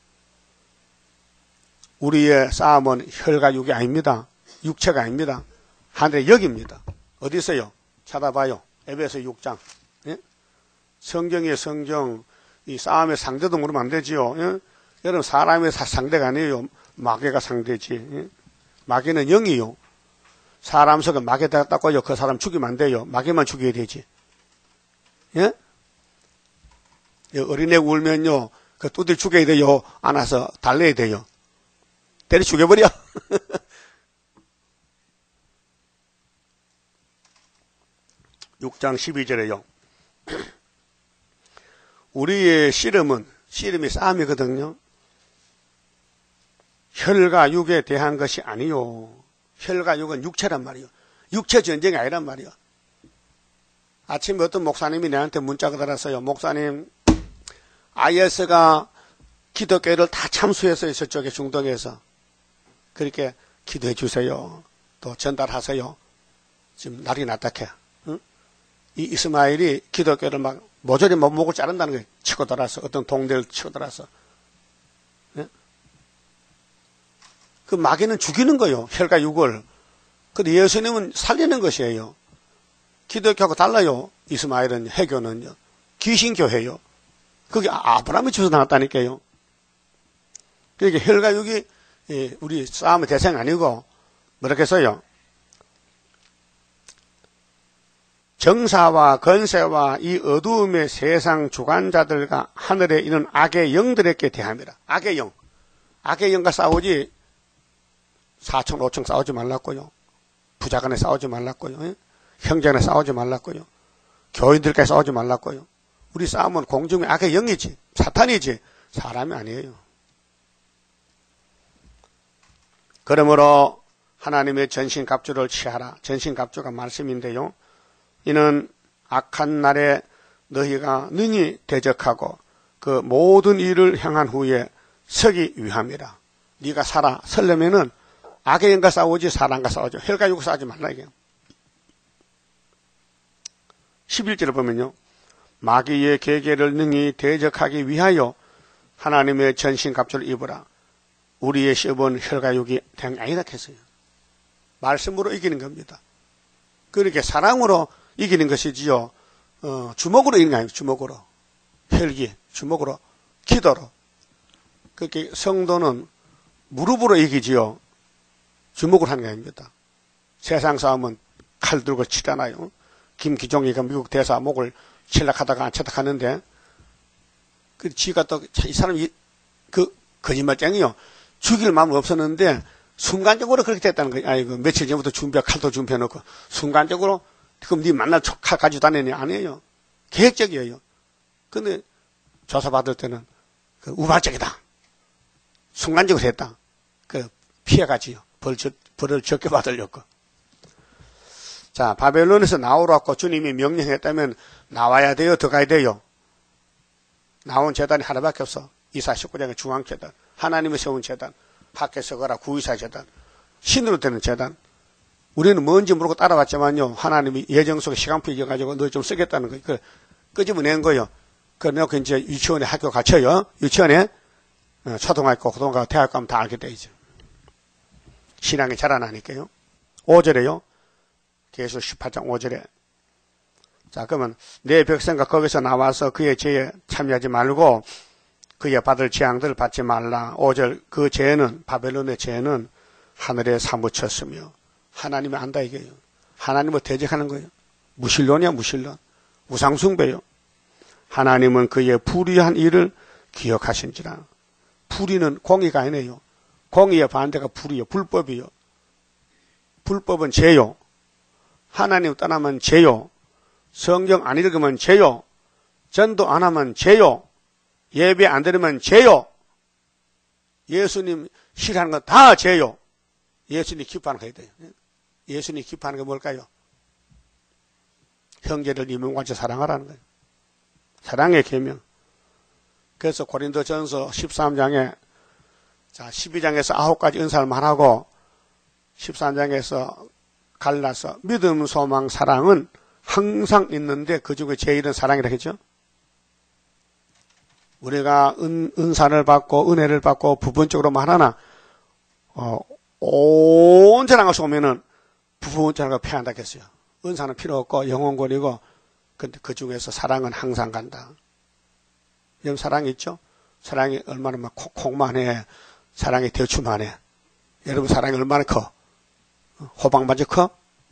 우리의 싸움은 혈과 육이 아닙니다. 육체가 아닙니다. 하늘의 역입니다. 어디 있어요? 찾아봐요. 에베소 6장. 예? 성경의 성경, 이 싸움의 상대도 모르면 안 되지요. 예? 여러분, 사람의 상대가 아니에요. 마귀가 상대지. 예? 마귀는 영이요. 사람 속에 마귀에다가 닦고요. 그 사람 죽이면 안 돼요. 마귀만 죽여야 되지. 예? 어린애 울면요. 그 두들 죽여야 돼요. 안아서 달래야 돼요. 때려 죽여버려. (6장 12절에요) 우리의 씨름이 싸움이거든요. 혈과 육에 대한 것이 아니요. 혈과 육은 육체란 말이요. 육체 전쟁이 아니란 말이요. 아침에 어떤 목사님이 내한테 문자가 달았어요. 목사님, IS가 기독교를 다 참수했어요. 저쪽에 중동에서. 그렇게 기도해 주세요. 또 전달하세요. 지금 날이 낫다해. 응? 이 이스마엘이 기독교를 막 모조리 목을 자른다는 거예요. 치고 들어서 어떤 동네를 치고 들어서. 네? 그 마귀는 죽이는 거예요. 혈과 육을. 근데 예수님은 살리는 것이에요. 기독교하고 달라요. 이스마엘은 해교는요. 귀신교회요. 그게 아브라함이 주서 나왔다니까요. 그러니까 혈과 육이 우리 싸움의 대상이 아니고 뭐라고 했어요? 정사와 건세와 이 어두움의 세상 주관자들과 하늘에 있는 악의 영들에게 대함이라. 악의 영. 악의 영과 싸우지 4층 5층 싸우지 말랐고요. 부자간에 싸우지 말랐고요. 형제간에 싸우지 말랐고요. 교인들끼리 싸우지 말랐고요. 우리 싸움은 공중의 악의 영이지 사탄이지 사람이 아니에요. 그러므로 하나님의 전신갑주를 취하라. 전신갑주가 말씀인데요. 이는 악한 날에 너희가 능히 대적하고 그 모든 일을 향한 후에 서기 위함이라. 네가 서려면은 악의 영과 싸우지 사람과 싸우지 혈과 육과 싸우지 말라 이게요. 11절을 보면요. 마귀의 계계를 능히 대적하기 위하여 하나님의 전신갑주를 입으라. 우리의 시험은 혈과 육이 아니다 했어요. 말씀으로 이기는 겁니다. 그렇게 사랑으로 이기는 것이지요. 주먹으로 이기는 거 아니에요. 주먹으로. 혈기, 주먹으로, 기도로. 그렇게 성도는 무릎으로 이기지요. 주먹으로 하는 게 아닙니다. 세상 싸움은 칼 들고 치잖아요. 김기종이가 미국 대사 목을 칠락하다가 채택하는데 그 지가 또 이 사람이 그 거짓말쟁이요. 죽일 마음은 없었는데 순간적으로 그렇게 됐다는 거예요. 아이고 며칠 전부터 칼도 준비해놓고 순간적으로 그럼 네 만날 칼 가지고 다니니 아니에요. 계획적이에요. 근데 조사받을 때는 그 우발적이다. 순간적으로 했다. 그 피해가지요. 벌을 적게 받으려고. 자, 바벨론에서 나오라고 주님이 명령했다면 나와야 돼요? 더 가야 돼요? 나온 재단이 하나밖에 없어. 이사 19장의 중앙재단. 하나님이 세운 재단. 학계서거라 구의사 재단. 신으로 되는 재단. 우리는 뭔지 모르고 따라왔지만요. 하나님이 예정 속에 시간표 이어가지고 너 좀 쓰겠다는 거예요. 끄집어낸 거예요. 그래놓고 이제 유치원에 학교 갇혀요. 유치원에 초등학교, 고등학교, 대학 가면 다 알게 되죠. 신앙이 자라나니까요. 5절에요. 계속 18장 5절에. 자, 그러면 내 백성과 거기서 나와서 그의 죄에 참여하지 말고 그의 받을 재앙들을 받지 말라. 5절 그 죄는 바벨론의 죄는 하늘에 사무쳤으며 하나님이 안다 이게요. 하나님을 대적하는 거예요. 무신론이야 무신론. 우상숭배요. 하나님은 그의 불의한 일을 기억하신지라. 불의는 공의가 아니에요. 공의의 반대가 불의요. 불법이요. 불법은 죄요. 하나님 떠나면 죄요. 성경 안 읽으면 죄요. 전도 안 하면 죄요. 예배 안 드리면 죄요. 예수님 싫어하는 건 다 죄요. 예수님 기뻐하는 거 해야 돼요. 예수님 기뻐하는 게 뭘까요? 형제를 네 몸같이 사랑하라는 거예요. 사랑의 계명. 그래서 고린도전서 13장에 자 12장에서 9가지 은사를 말하고 13장에서 갈라서 믿음, 소망, 사랑은 항상 있는데 그 중에 제일은 사랑이라 했죠. 우리가 은사를 받고 은혜를 받고 부분적으로만 하나 온전한 것을 오면은 부분적인 걸 패한다 했어요. 은사는 필요 없고 영혼권이고 근데 그 중에서 사랑은 항상 간다. 여러분 사랑이 있죠? 사랑이 얼마나 막 콩콩만 해. 사랑이 대추만 해. 여러분 사랑이 얼마나 커? 호박만지 커?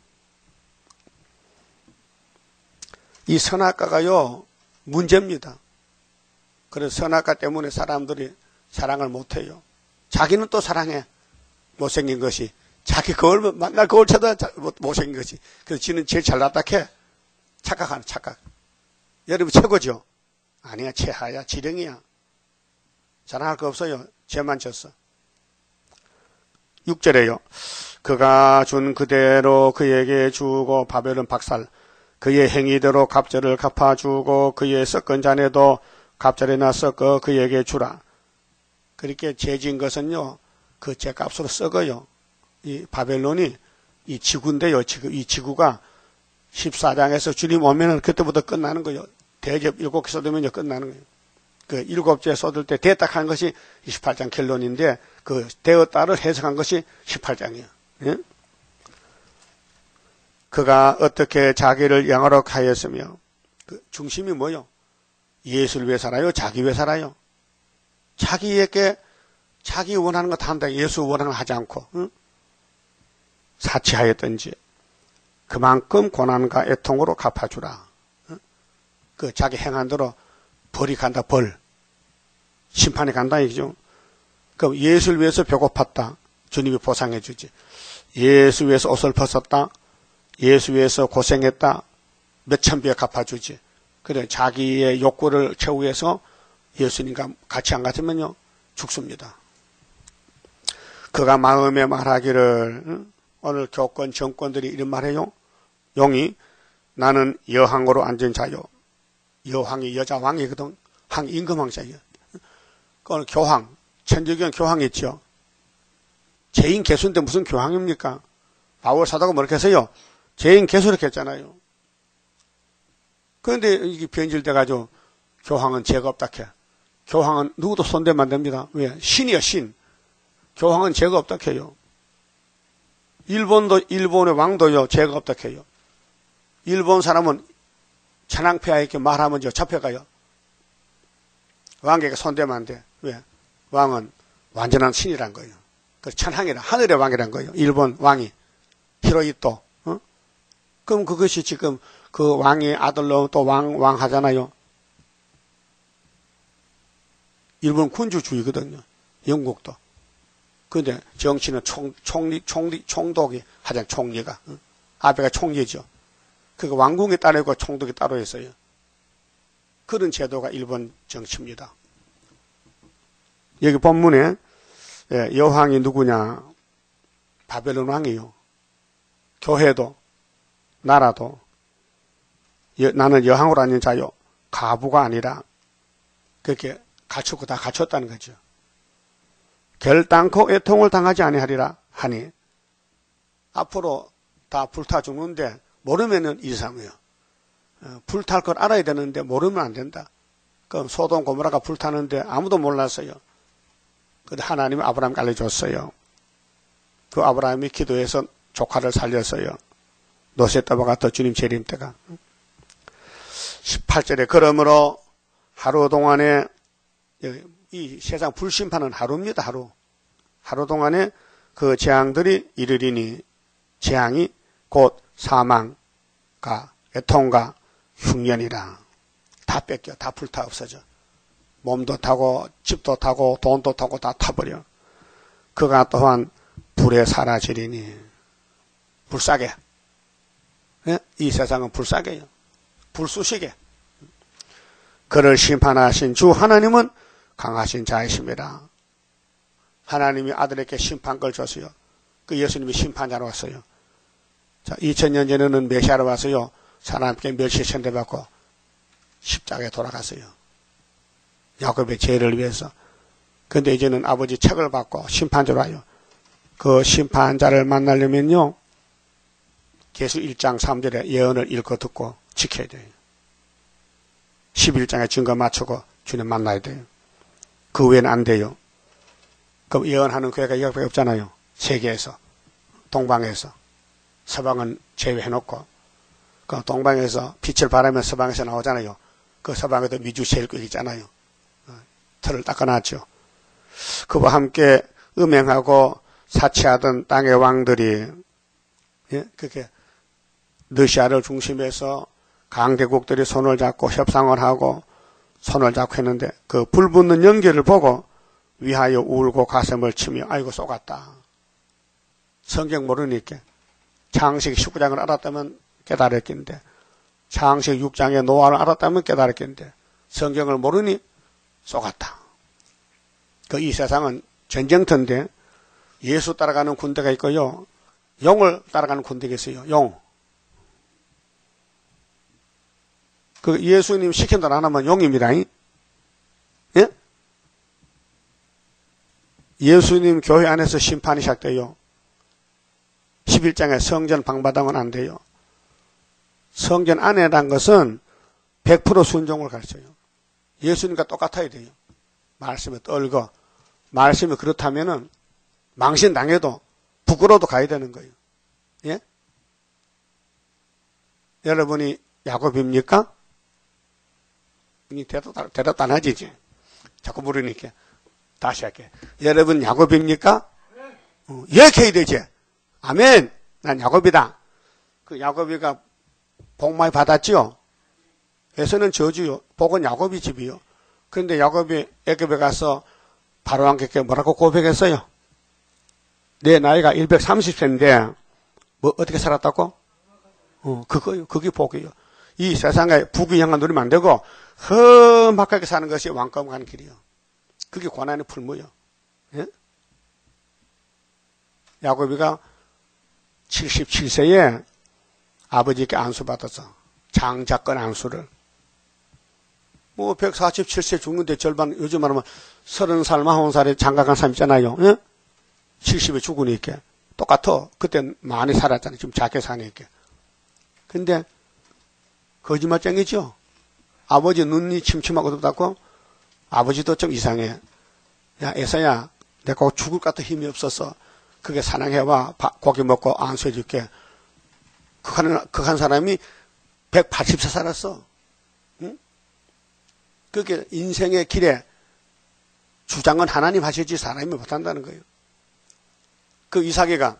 이 선악과가요 문제입니다. 그래서 선악과 때문에 사람들이 사랑을 못해요. 자기는 또 사랑해. 못생긴 것이. 자기 거울 만날 거울 쳐다 못생긴 것이. 그래서 지는 제일 잘났다 캐. 착각하는 착각. 여러분 최고죠? 아니야 최하야 지령이야. 자랑할 거 없어요. 죄만 졌어. 6절에요. 그가 준 그대로 그에게 주고 바벨론 박살. 그의 행위대로 갑절을 갚아주고 그의 썩은 잔에도 갑절이나 섞어 그에게 주라. 그렇게 죄진 것은요. 그 죄값으로 썩어요. 이 바벨론이 이 지구인데요. 이 지구가 14장에서 주님 오면은 그때부터 끝나는 거예요. 대접 7개 쏟으면 끝나는 거예요. 그 7째 쏟을 때 대딱한 것이 28장 결론인데 그 되었다를 해석한 것이 18장이에요. 예? 그가 어떻게 자기를 양으로 하였으며 그 중심이 뭐요? 예수를 위해 살아요? 자기 위해 살아요? 자기에게 자기 원하는 거 다 한다. 예수 원하는 거 하지 않고 응? 사치하였던지 그만큼 고난과 애통으로 갚아주라. 응? 그 자기 행한 대로 벌이 간다. 벌. 심판이 간다 이거죠. 그럼 예수를 위해서 배고팠다. 주님이 보상해 주지. 예수 위해서 옷을 벗었다. 예수 위해서 고생했다. 몇천 배 갚아주지. 그래 자기의 욕구를 채우기 위해서 예수님과 같이 안 같으면요 죽습니다. 그가 마음에 말하기를 오늘 교권 정권들이 이런 말해요. 용이 나는 여왕으로 앉은 자요. 여왕이 여자 왕이거든. 임금왕자예요. 오늘 교황 천주교는 교황이 있죠. 죄인 개수인데 무슨 교황입니까? 바울 사도가 뭐렇게 했어요? 죄인 개수 이렇게 했잖아요. 그런데 이게 변질돼가지고 교황은 죄가 없다 캐. 교황은 누구도 손대면 안 됩니다. 왜? 신이요 신. 교황은 죄가 없다 캐요. 일본의 왕도요 죄가 없다 캐요. 일본 사람은 천황폐하 이렇게 말하면 잡혀가요. 왕에게 손대면 안 돼. 왜? 왕은 완전한 신이란 거예요. 그 천황이라 하늘의 왕이란 거예요. 일본 왕이 히로히토. 그럼 그것이 지금 그 왕의 아들로 또 왕 하잖아요. 일본 군주주의거든요. 영국도. 그런데 정치는 총독이 하장 총리가. 아베가 총리죠. 그 왕궁이 따로 있고 총독이 따로 있어요. 그런 제도가 일본 정치입니다. 여기 본문에 여왕이 누구냐? 바벨론 왕이요. 교회도 나라도 나는 여왕으로 앉은 자요. 가부가 아니라 그렇게 갖추고 다 갖췄다는 거죠. 결단코 애통을 당하지 아니하리라 하니 앞으로 다 불타 죽는데 모르면은 이상해요. 불탈 걸 알아야 되는데 모르면 안 된다. 그럼 소돔 고모라가 불타는데 아무도 몰랐어요. 근데 하나님이 아브라함께 알려줬어요. 그 아브라함이 기도해서 조카를 살렸어요. 노세 떠바가 더 주님 재림 때가. 18절에 그러므로 하루 동안에 이 세상 불심판은 하루입니다. 하루 동안에 그 재앙들이 이르리니 재앙이 곧 사망과 애통과 흉년이라. 다 뺏겨. 다 불타 없어져. 몸도 타고 집도 타고 돈도 타고 다 타버려. 그가 또한 불에 사라지리니. 불싸게. 예? 이 세상은 불싸게요. 불쑤시게. 그를 심판하신 주 하나님은 강하신 자이십니다. 하나님이 아들에게 심판걸 줬어요. 그 예수님이 심판자로 왔어요. 자, 2000년 전에는 메시아로 와서요. 사람께 멸시 천대받고 십자가에 돌아갔어요. 야곱의 죄를 위해서. 근데 이제는 아버지 책을 받고 심판자로 와요. 그 심판자를 만나려면요. 계수 1장 3절에 예언을 읽고 듣고 지켜야 돼요. 11장에 증거 맞추고 주님 만나야 돼요. 그 외에는 안 돼요. 그럼 예언하는 교회가 여기밖에 없잖아요. 세계에서. 동방에서. 서방은 제외해놓고. 그 동방에서 빛을 발하면 서방에서 나오잖아요. 그 서방에도 미주 세일교 있잖아요. 털을 닦아놨죠. 그와 함께 음행하고 사치하던 땅의 왕들이, 예? 그렇게 러시아를 중심해서 강대국들이 손을 잡고 협상을 하고 손을 잡고 했는데 그 불붙는 연기를 보고 위하여 울고 가슴을 치며 아이고 쏘갔다. 성경 모르니까 창세기 19장을 알았다면 깨달았겠는데 창세기 6장의 노아를 알았다면 깨달았겠는데 성경을 모르니 쏘갔다. 그 이 세상은 전쟁터인데 예수 따라가는 군대가 있고요. 용을 따라가는 군대가 있어요. 용. 그 예수님 시킨 대로 안 하면 용입니다. 예? 예수님 교회 안에서 심판이 시작돼요. 11장에 성전 방바닥은 안 돼요. 성전 안에란 것은 100% 순종을 가르쳐요. 예수님과 똑같아야 돼요. 말씀에 떨고 말씀이 그렇다면은 망신당해도 부끄러워도 가야 되는 거예요. 예? 여러분이 야곱입니까? 대답 안 하지, 이제. 자꾸 물으니까. 다시 할게. 여러분 야곱입니까? 예, 해야 되지. 아멘. 난 야곱이다. 그 야곱이가 복 많이 받았지요? 에서는 저주요. 복은 야곱이 집이요. 그런데 야곱이 애굽에 가서 바로왕께 뭐라고 고백했어요? 내 나이가 130세인데 뭐 어떻게 살았다고? 그거요. 그게 복이요. 이 세상에 부귀영화 누리면 안 되고 험악하게 사는 것이 왕권 가는 길이요. 그게 고난의 풀무요. 예? 야곱이가 77세에 아버지께 안수받아서 장자권 안수를 뭐 147세 죽는데 절반 요즘 말하면 30살, 40살에 장가간 사람 있잖아요. 예? 70에 죽으니까 똑같아. 그때 많이 살았잖아요. 지금 작게 사니까. 근데 거짓말쟁이죠. 아버지 눈이 침침하고 어둡다고 아버지도 좀 이상해. 야 에서야 내가 죽을 것 같아 힘이 없어서 그게 사랑해와 고기 먹고 안수해줄게. 극한 사람이 180세 살았어. 응? 그게 인생의 길에 주장은 하나님 하시지 사람이 못한다는 거예요. 그 이삭이가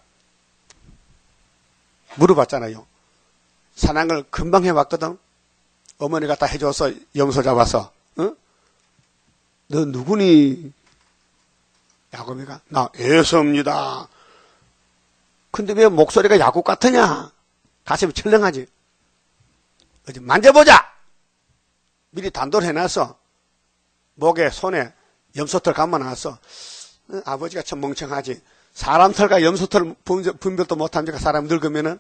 물어봤잖아요. 사랑을 금방 해왔거든. 어머니가 다 해줘서 염소 잡아서. 응? 너 누구니? 야곱이가 나 에서입니다. 근데 왜 목소리가 야곱 같으냐? 가슴이 철렁하지. 어디 만져보자. 미리 단도를 해놨어. 목에 손에 염소털 감아놨어. 아버지가 참 멍청하지. 사람 털과 염소털 분별도 못합니까? 사람 늙으면은.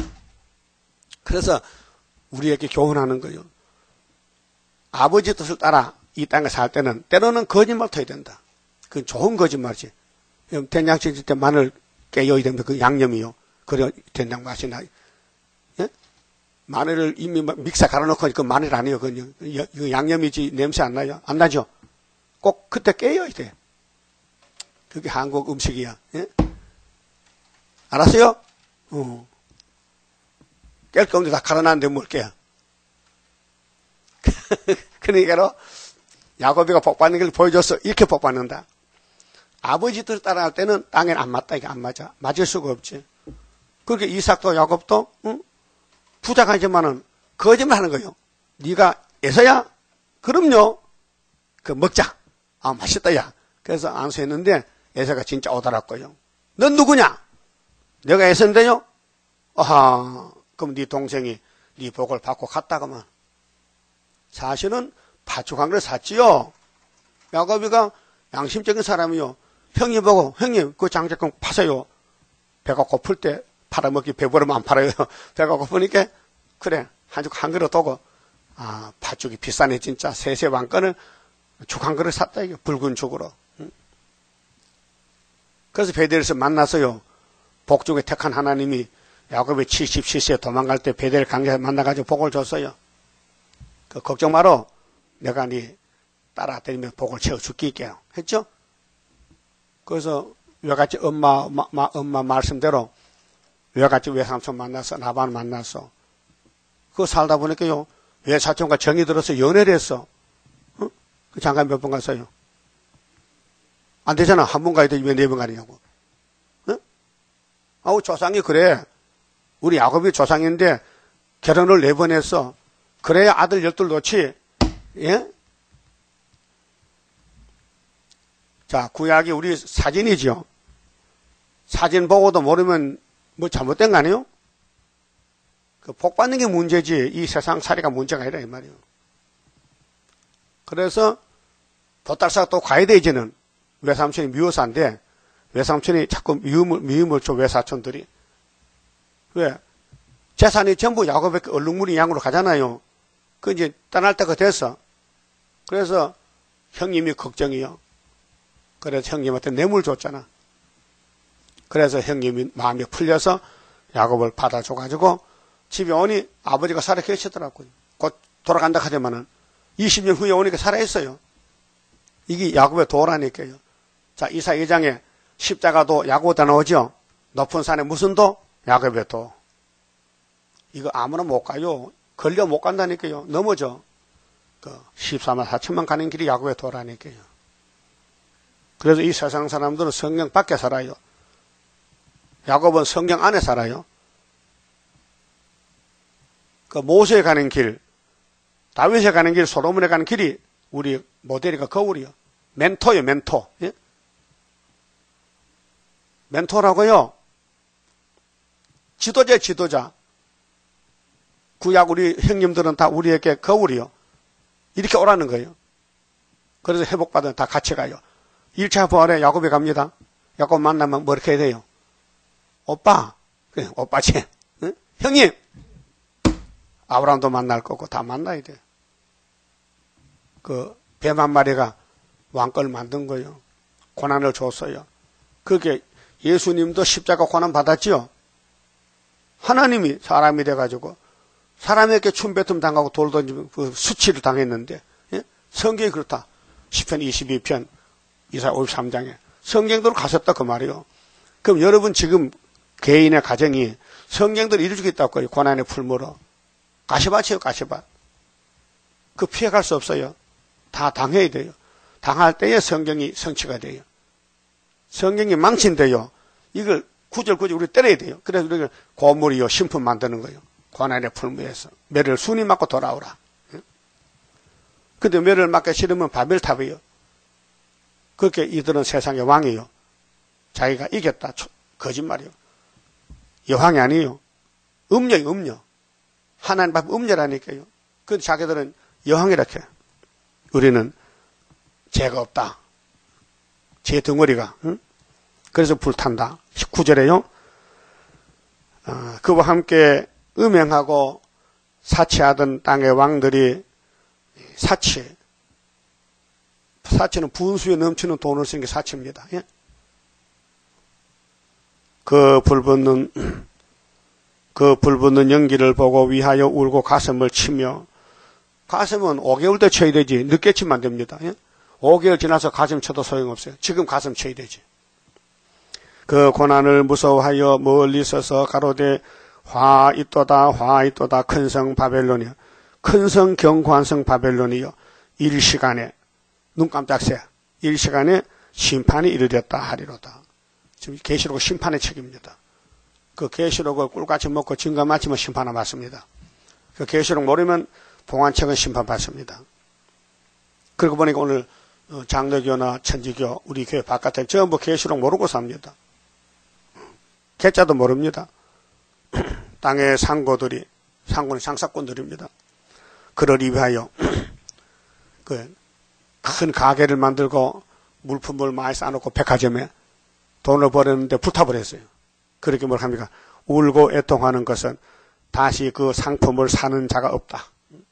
그래서 우리에게 교훈하는 거예요. 아버지 뜻을 따라 이 땅에 살 때는 때로는 거짓말 터야 된다. 그건 좋은 거짓말이지. 된장찌개 질 때 마늘 깨어야 됩니다. 그 양념이요. 그래 된장 맛이 나. 예? 마늘을 이미 믹서에 갈아놓고 그 마늘 아니에요. 그 양념이지 냄새 안 나요? 안 나죠? 꼭 그때 깨야 돼. 그게 한국 음식이야. 예? 알았어요? 깰 게 없는데 다 갈아놨는데 뭘 깨요? 그러니까 야곱이가 복받는 걸 보여줬어. 이렇게 복받는다. 아버지 뜻 따라할 때는 땅에 안 맞다. 이게 안 맞아. 맞을 수가 없지. 그렇게 이삭도 야곱도 부자가 하지만은 거짓말 하는 거예요. 네가 에서야? 그럼요. 그 먹자. 아 맛있다 야. 그래서 안수했는데 에서가 진짜 오달았고요. 넌 누구냐? 내가 에서인데요. 아하. 그럼 네 동생이 네 복을 받고 갔다가만. 사실은 파죽한 걸 샀지요. 야곱이가 양심적인 사람이요. 형님 보고 형님 그 장작금 파세요. 배가 고플 때 팔아먹기 배부르면 안 팔아요. 배가 고프니까 그래 한 그릇 오고 아 팥죽이 비싸네 진짜 세세 왕건을 죽 한 그릇 샀다 이게 붉은 죽으로. 그래서 베델에서 만나서요. 복중에 택한 하나님이 야곱이 77세에 도망갈 때 베델 강에서 만나가지고 복을 줬어요. 그 걱정 마라. 내가 네 따라다니면 복을 채워줄게 있게요. 했죠? 그래서 외갓집 엄마 말씀대로 외갓집 외삼촌 만나서 나반 만나서 그거 살다 보니까요. 외사촌과 정이 들어서 연애를 했어. 그 잠깐 몇 번 갔어요. 안 되잖아. 한 번 가야 되지 왜 네 번 가느냐고. 아우 조상이 그래. 우리 야곱이 조상인데 결혼을 4번 했어. 그래야 아들 12 놓지. 예? 자, 구약이 우리 사진이죠. 사진 보고도 모르면 뭐 잘못된 거 아니에요? 그 복 받는 게 문제지 이 세상 살이가 문제가 아니라 이 말이에요. 그래서 보따리싸 또 가야 돼 이제는. 외삼촌이 미워서 안 돼. 외삼촌이 자꾸 미움을 줘 외사촌들이. 왜? 재산이 전부 야곱의 얼룩무늬 양으로 가잖아요. 그 이제 떠날 때가 됐어. 그래서 형님이 걱정이요. 그래서 형님한테 뇌물 줬잖아. 그래서 형님이 마음이 풀려서 야곱을 받아줘가지고 집에 오니 아버지가 살아 계시더라고요. 곧 돌아간다 하지만은 20년 후에 오니까 살아있어요. 이게 야곱의 도라니까요. 자, 이사 2장에 십자가도 야곱에다 나오죠. 높은 산에 무슨 도? 야곱의 도. 이거 아무나 못 가요. 걸려 못 간다니까요. 넘어져. 그 14만 4천만 가는 길이 야곱의 도라니까요. 그래서 이 세상 사람들은 성경 밖에 살아요. 야곱은 성경 안에 살아요. 그 모세에 가는 길, 다윗에 가는 길, 솔로몬에 가는 길이 우리 모델이가 거울이요. 멘토요, 멘토. 예? 멘토라고요. 지도자, 지도자. 구약 우리 형님들은 다 우리에게 거울이요. 이렇게 오라는 거예요. 그래서 회복받으면 다 같이 가요. 1차 부활에 야곱이 갑니다. 야곱 만나면 뭐 이렇게 해야 돼요? 오빠. 그래, 오빠지. 응? 형님. 아브라함도 만날 거고 다 만나야 돼. 그 뱀 한 마리가 왕권을 만든 거예요. 고난을 줬어요. 그게 예수님도 십자가 고난 받았지요. 하나님이 사람이 돼가지고 사람에게 춤뱉음 당하고 돌 던지면 그 수치를 당했는데 예? 성경이 그렇다. 시편 22편 이사야 53장에 성경대로 가셨다 그 말이요. 그럼 여러분 지금 개인의 가정이 성경대로 이루어지겠다고 해요. 고난의 풀무로. 가시밭이에요. 가시밭. 그 피해갈 수 없어요. 다 당해야 돼요. 당할 때에 성경이 성취가 돼요. 성경이 망친대요. 이걸 구절구절 우리 때려야 돼요. 그래서 우리가 고물이요 신품 만드는 거예요. 고난의 풀무에서 매를 순이 맞고 돌아오라. 근데 매를 맞기 싫으면 바벨탑이요. 그렇게 이들은 세상의 왕이요. 자기가 이겼다. 거짓말이요. 여왕이 아니에요. 음녀요, 음녀. 하나님 앞 음녀라니까요. 그 자기들은 여왕이라게. 우리는 죄가 없다. 죄 덩어리가. 응? 그래서 불탄다. 19절에요. 그와 함께 음행하고 사치하던 땅의 왕들이 사치는 분수에 넘치는 돈을 쓰는 게 사치입니다. 예? 그 불붙는 그 불붙는 연기를 보고 위하여 울고 가슴을 치며, 가슴은 5개월 때 쳐야 되지 늦게 치면 안 됩니다. 5개월 지나서 가슴 쳐도 소용없어요. 지금 가슴 쳐야 되지. 그 고난을 무서워하여 멀리 서서 가로되 화 있도다 큰 성 바벨론이여, 큰 성 견고한 성 바벨론이여, 일시간에 눈 깜짝 새 일시간에 심판이 이르렀다 하리로다. 지금 계시록 심판의 책입니다. 그 계시록을 꿀같이 먹고 증거 맞추면 심판을 받습니다. 그 계시록 모르면 봉안책은 심판받습니다. 그러고 보니까 오늘 장로교나 천지교 우리 교회 바깥에 전부 계시록 모르고 삽니다. 개자도 모릅니다. 땅의 상고는 상사꾼들입니다. 그러리 위하여 큰 가게를 만들고 물품을 많이 쌓아놓고 백화점에 돈을 벌었는데 불타버렸어요. 그렇게 뭘 합니까? 울고 애통하는 것은 다시 그 상품을 사는 자가 없다.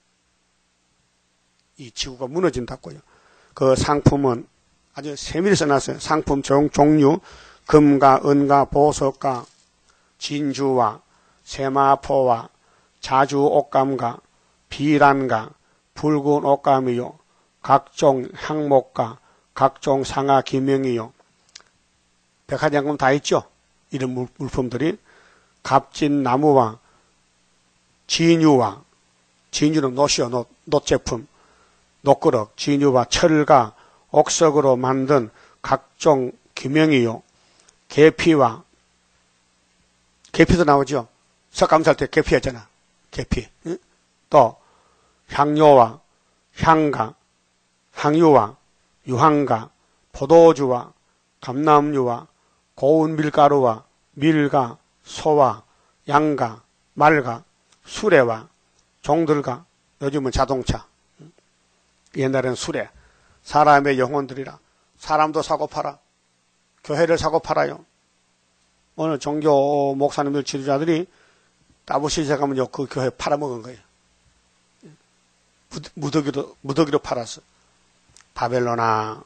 이 지구가 무너진다고요. 그 상품은 아주 세밀히 써놨어요. 상품 종류, 금과 은과 보석과 진주와 세마포와 자주 옷감과 비란과 붉은 옷감이요, 각종 향목과 각종 상하 기명이요. 백화점 가면 다 있죠. 이런 물품들이 값진 나무와 진유와, 진유는 놋이요, 놋 제품, 놋그릇, 진유와 철과 옥석으로 만든 각종 기명이요, 계피와, 계피도 나오죠. 석감살 때 계피였잖아. 계피. 응? 또 향료와 향가, 향유와 유황가, 포도주와 감람유와 고운 밀가루와 밀가, 소와 양가, 말가, 수레와 종들과, 요즘은 자동차, 옛날에는 수레, 사람의 영혼들이라. 사람도 사고 팔아, 교회를 사고 팔아요. 오늘 종교 목사님들 지도자들이 따부시 시작하면 그 교회 팔아먹은 거예요. 무더기로 팔았어. 바벨론아,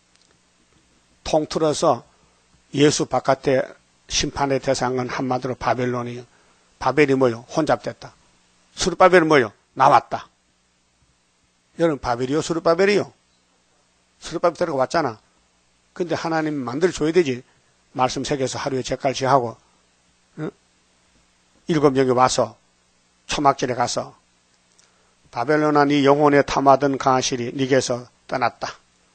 통틀어서 예수 바깥에 심판의 대상은 한마디로 바벨론이에요. 바벨이 뭐요? 혼잡됐다. 수르바벨은 뭐요? 나왔다. 여러분, 바벨이요? 수르바벨이요? 수르바벨 데리고 왔잖아. 근데 하나님 만들어줘야 되지. 말씀 새겨서 하루에 죗갈치 하고, 응? 7명이 와서 초막절에 가서 바벨론아, 네 영혼에 탐하던 가실이 네게서 떠났다.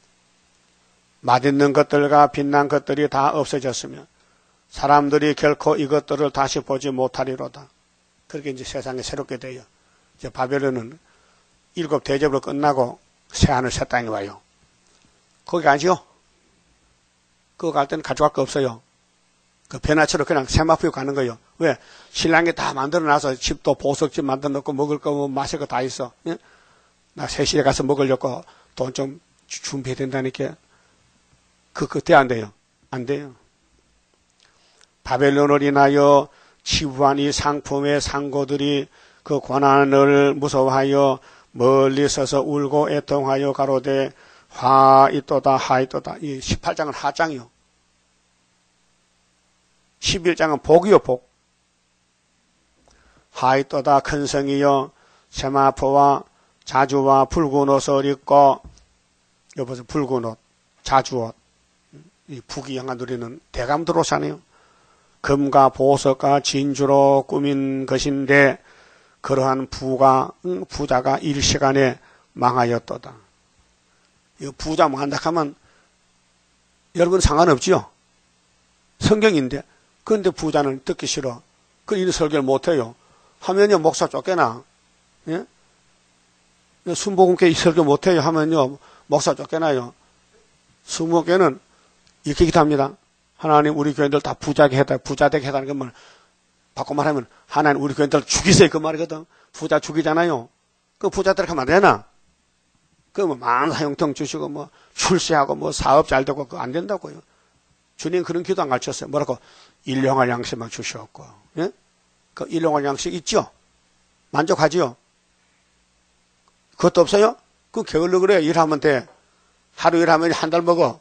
맛있는 것들과 빛난 것들이 다 없어졌으며 사람들이 결코 이것들을 다시 보지 못하리로다. 그렇게 이제 세상에 새롭게 돼요. 이제 바벨론은 7 대접으로 끝나고 새하늘 새 땅이 와요. 거기 가지요? 그거 갈 때는 가져갈 거 없어요. 그 변화처럼 그냥 세마포에 가는 거예요. 왜? 신랑이 다 만들어놔서 집도 보석집 만들어놓고 먹을 거 뭐 마실 거 다 있어. 예? 나 세실에 가서 먹으려고 돈 좀 준비해야 된다니까. 그때 안 돼요. 안 돼요. 바벨론을 인하여 치부한 이 상품의 상고들이 그 고난을 무서워하여 멀리 서서 울고 애통하여 가로되 하 있도다 하 있도다. 이 18장은 하장이요. 11장은 복이요, 복. 하 있도다 큰 성이여 세마포와 자주와 붉은 옷을 입고, 여보세요, 붉은 옷, 자주옷, 이 북이 향한 누리는 대감들 옷이네요. 금과 보석과 진주로 꾸민 것인데 그러한 부자가 일시간에 망하였도다. 이 부자 망한다 하면 여러분 상관없지요. 성경인데. 그런데 부자는 듣기 싫어. 그 일 설교를 못해요. 하면요 목사 쫓겨나. 예? 순복음교회 설교 못해요 하면요 목사 쫓겨나요. 순복음교회는 이렇게 기도합니다. 하나님 우리 교인들 다 부자되게 해달라는 것만 바꿔 말하면 하나님 우리 교인들 죽이세요 그 말이거든. 부자 죽이잖아요. 그 부자들 하면 안 되나? 그러면 많은 사형통 주시고 뭐 출세하고 뭐 사업 잘 되고 그거 안 된다고요. 주님 그런 기도 안 가르쳤어요. 뭐라고? 일용할 양식만 주시옵고. 예? 그 일용할 양식 있죠? 만족하지요? 그것도 없어요? 그 게을러 그래. 일하면 돼. 하루 일하면 한 달 먹어.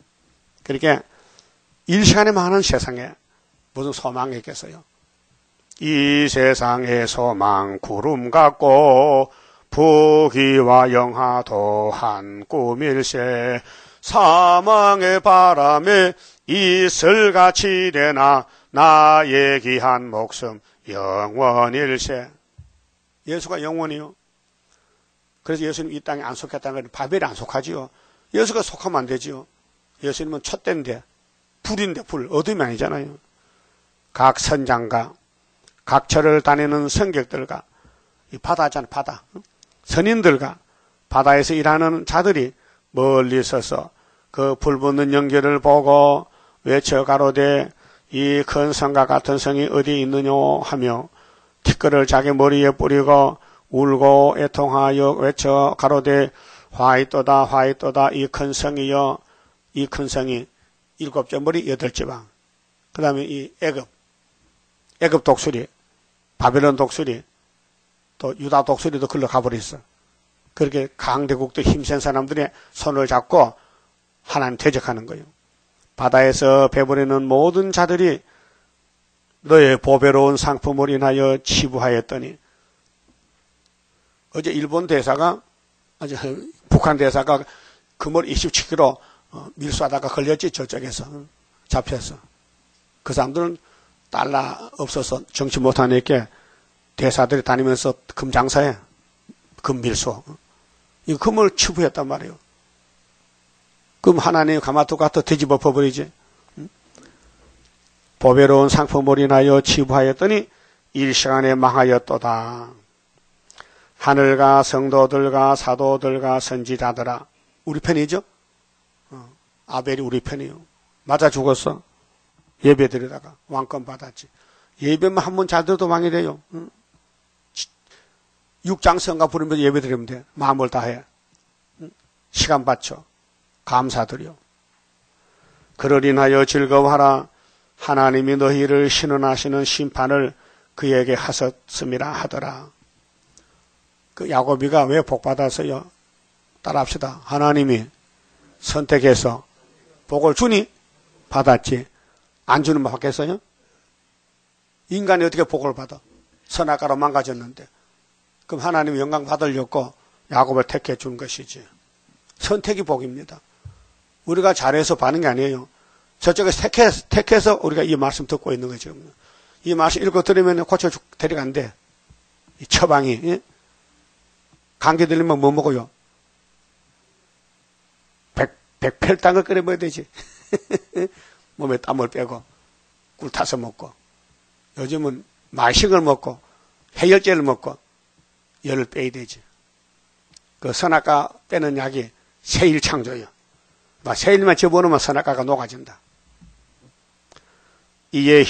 그렇게 일시간에 많은 세상에 무슨 소망이 있겠어요? 이 세상의 소망 구름 같고 부귀와 영화도 한 꿈일세 사망의 바람에 이슬같이 되나 나의 귀한 목숨 영원일세. 예수가 영원이요. 그래서 예수님 이 땅에 안 속했다는 건 바벨에 안 속하지요. 예수가 속하면 안 되지요. 예수님은 촛대인데 불인데 불 어둠이 아니잖아요. 각 선장과 각 절을 다니는 성객들과 이 바다잖아 바다 선인들과 바다에서 일하는 자들이 멀리 서서 그 불붙는 연기를 보고 외쳐 가로되 이 큰 성과 같은 성이 어디 있느냐 하며 티끌을 자기 머리에 뿌리고 울고 애통하여 외쳐 가로되 화 있도다 화 있도다 이 큰 성이여. 이 큰 성이 7째 머리 8지방 그 다음에 이 애굽 독수리 바벨론 독수리 또 유다 독수리도 글로 가버렸어. 그렇게 강대국도 힘센 사람들의 손을 잡고 하나님 대적하는 거예요. 바다에서 배부리는 모든 자들이 너의 보배로운 상품을 인하여 치부하였더니 어제 일본 대사가 북한 대사가 금을 27kg 밀수하다가 걸렸지. 저쪽에서 잡혔어. 그 사람들은 달러 없어서 정치 못하니까 대사들이 다니면서 금 장사해. 금 밀수. 이 금을 치부했단 말이에요. 그럼 하나님 가마도 갖다 뒤집어 버리지. 보배로운 상품을 인하여 치부하였더니 일시간에 망하였도다. 하늘과 성도들과 사도들과 선지자들아. 우리 편이죠? 아벨이 우리 편이에요. 맞아 죽었어. 예배 드리다가 왕권 받았지. 예배만 한 번 잘 들어도 왕이 돼요. 6장성가 부르면서 예배 드리면 돼. 마음을 다해. 시간 바쳐. 감사드려. 그를 인하여 즐거워하라. 하나님이 너희를 신원하시는 심판을 그에게 하셨음이라 하더라. 그 야고비가 왜 복받았어요? 따라합시다. 하나님이 선택해서 복을 주니 받았지. 안 주는 분 받겠어요? 인간이 어떻게 복을 받아? 선악과로 망가졌는데. 그럼 하나님이 영광 받으려고 야곱을 택해 준 것이지. 선택이 복입니다. 우리가 잘해서 받는 게 아니에요. 저쪽에서 택해서 우리가 이 말씀 듣고 있는 거죠. 이 말씀 읽고 들으면 고쳐 데려간대. 이 처방이. 예? 감기 들리면 뭐 먹어요? 백펠당을 끓여 먹어야 되지. 몸에 땀을 빼고 꿀 타서 먹고. 요즘은 말식을 먹고 해열제를 먹고 열을 빼야 되지. 그 선악과 빼는 약이 세일창조예요. 세일만 집어넣으면 선악과가 녹아진다. 이에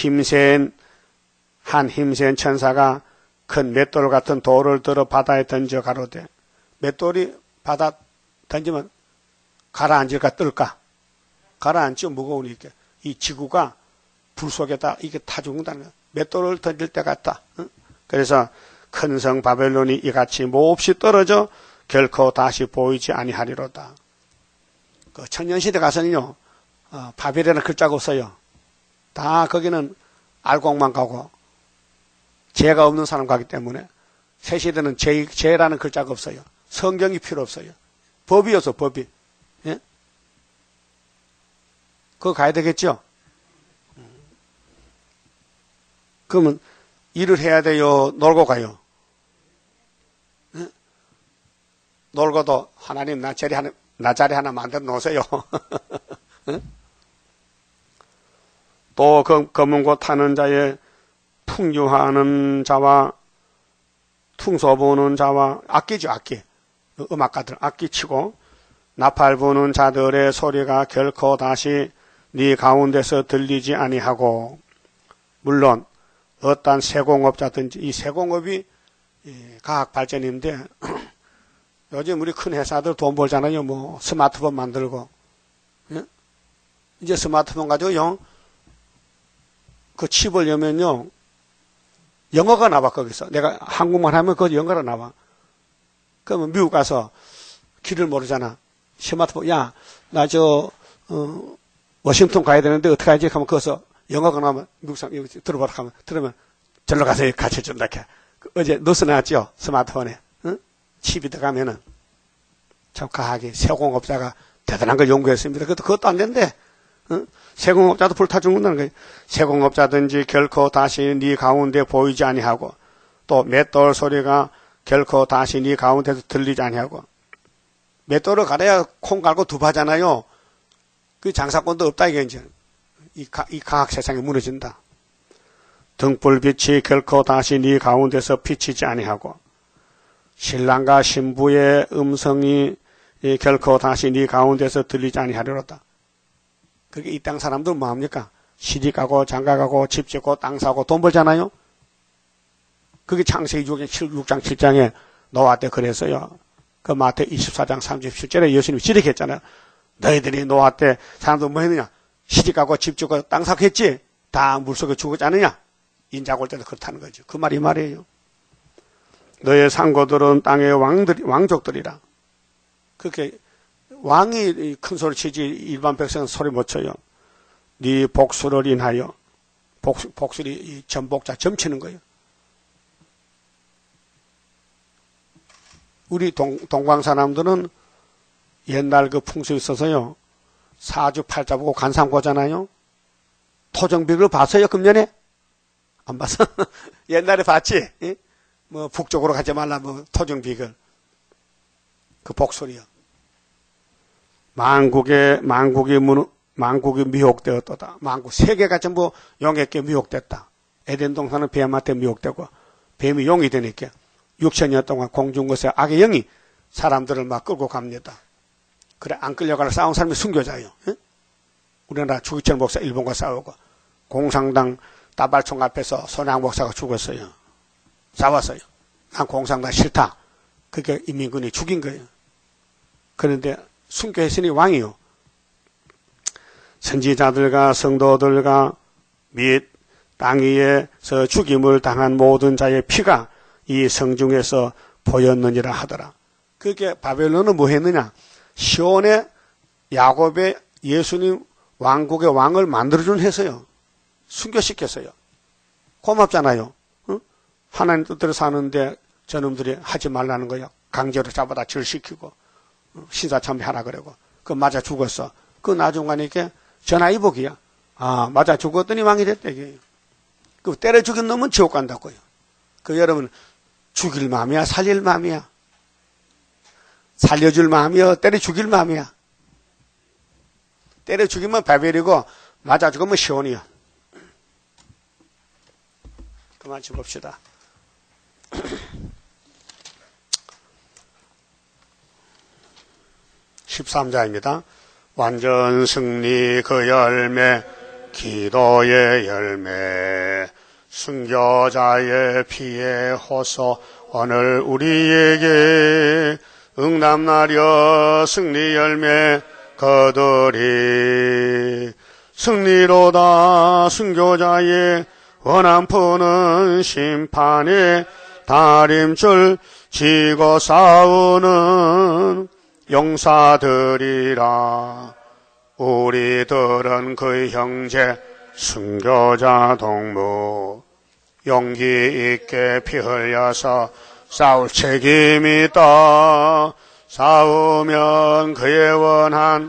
한 힘센 천사가 큰 맷돌 같은 돌을 들어 바다에 던져 가로되. 맷돌이 바다 던지면 가라앉을까 뜰까? 가라앉죠. 무거우니까. 이 지구가 불 속에다 이게 타 죽는다는 거야. 맷돌을 던질 때 같다. 그래서 큰 성 바벨론이 이같이 몹시 떨어져 결코 다시 보이지 아니하리로다. 그 천년시대 가서는요, 바벨이라는 글자가 없어요. 다 거기는 알곡만 가고, 죄가 없는 사람 가기 때문에, 새 시대는 죄라는 글자가 없어요. 성경이 필요 없어요. 법이어서 법이. 예? 그거 가야 되겠죠? 그러면 일을 해야 돼요? 놀고 가요? 예? 놀고도 하나님 나 자리 하나 만들어 놓으세요. 예? 또 검은 곳 타는 자의 풍류하는 자와 퉁소 부는 자와 악기죠, 악기. 음악가들 악기 치고 나팔 부는 자들의 소리가 결코 다시 네 가운데서 들리지 아니하고, 물론 어떤 세공업자든지, 이 세공업이 과학 발전인데 요즘 우리 큰 회사들 돈 벌잖아요. 뭐 스마트폰 만들고. 예? 이제 스마트폰 가지고요, 그 칩을 여면요 영어가 나와. 거기서 내가 한국말 하면 그 영어가 나와. 그러면 미국 가서 길을 모르잖아. 스마트폰, 야, 나 워싱턴 가야 되는데 어떻게 하지? 하면 거기서 영어가 나오면 미국 사람 여기 들어보라 하면 들으면 절로 가서 가르쳐준다. 어제 노스 나왔죠? 스마트폰에. 응? 칩이 들어가면은 참 과하게 세공업자가 대단한 걸 연구했습니다. 그것도 안 된대. 응? 세공업자도 불타 죽는다는 거예요. 세공업자든지 결코 다시 네 가운데 보이지 아니하고 또 맷돌 소리가 결코 다시 네 가운데서 들리지 아니하고 맷돌을 갈아야 콩 갈고 두바잖아요. 그 장사권도 없다 이게 이제 이 과학 세상이 무너진다. 등불빛이 결코 다시 네 가운데서 비치지 아니하고 신랑과 신부의 음성이 결코 다시 네 가운데서 들리지 아니하리로다. 그게 이 땅 사람들은 뭐합니까? 시집가고 장가가고 집 짓고 땅 사고 돈 벌잖아요. 그게 창세기 6장 7장에 노아 때 그랬어요. 그 마태 24장 37절에 예수님이 지적했잖아요. 너희들이 노아 때 사람들 뭐 했느냐? 시집가고 집 짓고 땅 사고 했지? 다 물속에 죽었지 않느냐? 인자고 올 때도 그렇다는 거죠. 그 말이 말이에요. 너의 상고들은 땅의 왕족들이라. 그렇게 왕이 큰 소리 치지 일반 백성은 소리 못 쳐요. 네 복수를 인하여 복술이 전복자 점치는 거예요. 우리 동광 사람들은 옛날 그 풍습이 있어서요. 사주 팔자 보고 간상 보잖아요. 토정비를 봤어요 금년에? 안 봤어? 옛날에 봤지? 예? 뭐 북쪽으로 가지 말라 뭐 토정비글 그 복술이요. 만국이 미혹되었도다. 만국 세계가 전부 용에게 미혹됐다. 에덴 동산은 뱀한테 미혹되고 뱀이 용이 되니까 6,000년 동안 공중것에 악의 영이 사람들을 막 끌고 갑니다. 그래 안 끌려가려 싸운 사람이 순교자예요. 예? 우리나라 주기철 목사 일본과 싸우고 공산당 따발총 앞에서 손양 목사가 죽었어요. 싸웠어요. 난 공산당 싫다. 그게 인민군이 죽인 거예요. 그런데 순교했으니 왕이요. 선지자들과 성도들과 및 땅 위에서 죽임을 당한 모든 자의 피가 이 성중에서 보였느니라 하더라. 그게 바벨론은 뭐 했느냐? 시온의 야곱의 예수님 왕국의 왕을 만들어준 해서요. 순교시켰어요. 고맙잖아요. 응? 하나님 뜻대로 사는데 저놈들이 하지 말라는 거야. 강제로 잡아다 절시키고 신사참배하라 그러고 그 맞아 죽었어. 그 나중 가니까 전화위복이야. 아 맞아 죽었더니 왕이 됐다 이게. 그 때려 죽인 놈은 지옥 간다고요. 그 여러분 죽일 마음이야 살릴 마음이야? 살려줄 마음이야 때려 죽일 마음이야? 때려 죽이면 바벨이고 맞아 죽으면 시온이야. 그만 좀 봅시다. 13자입니다. 완전 승리 그 열매 기도의 열매 순교자의 피의 호소 오늘 우리에게 응답나려 승리 열매 거두리 승리로다 순교자의 원한 푸는 심판의 다림줄 지고 싸우는 용사들이라. 우리들은 그 형제 순교자 동무 용기 있게 피 흘려서 싸울 책임이 있다. 싸우면 그의 원한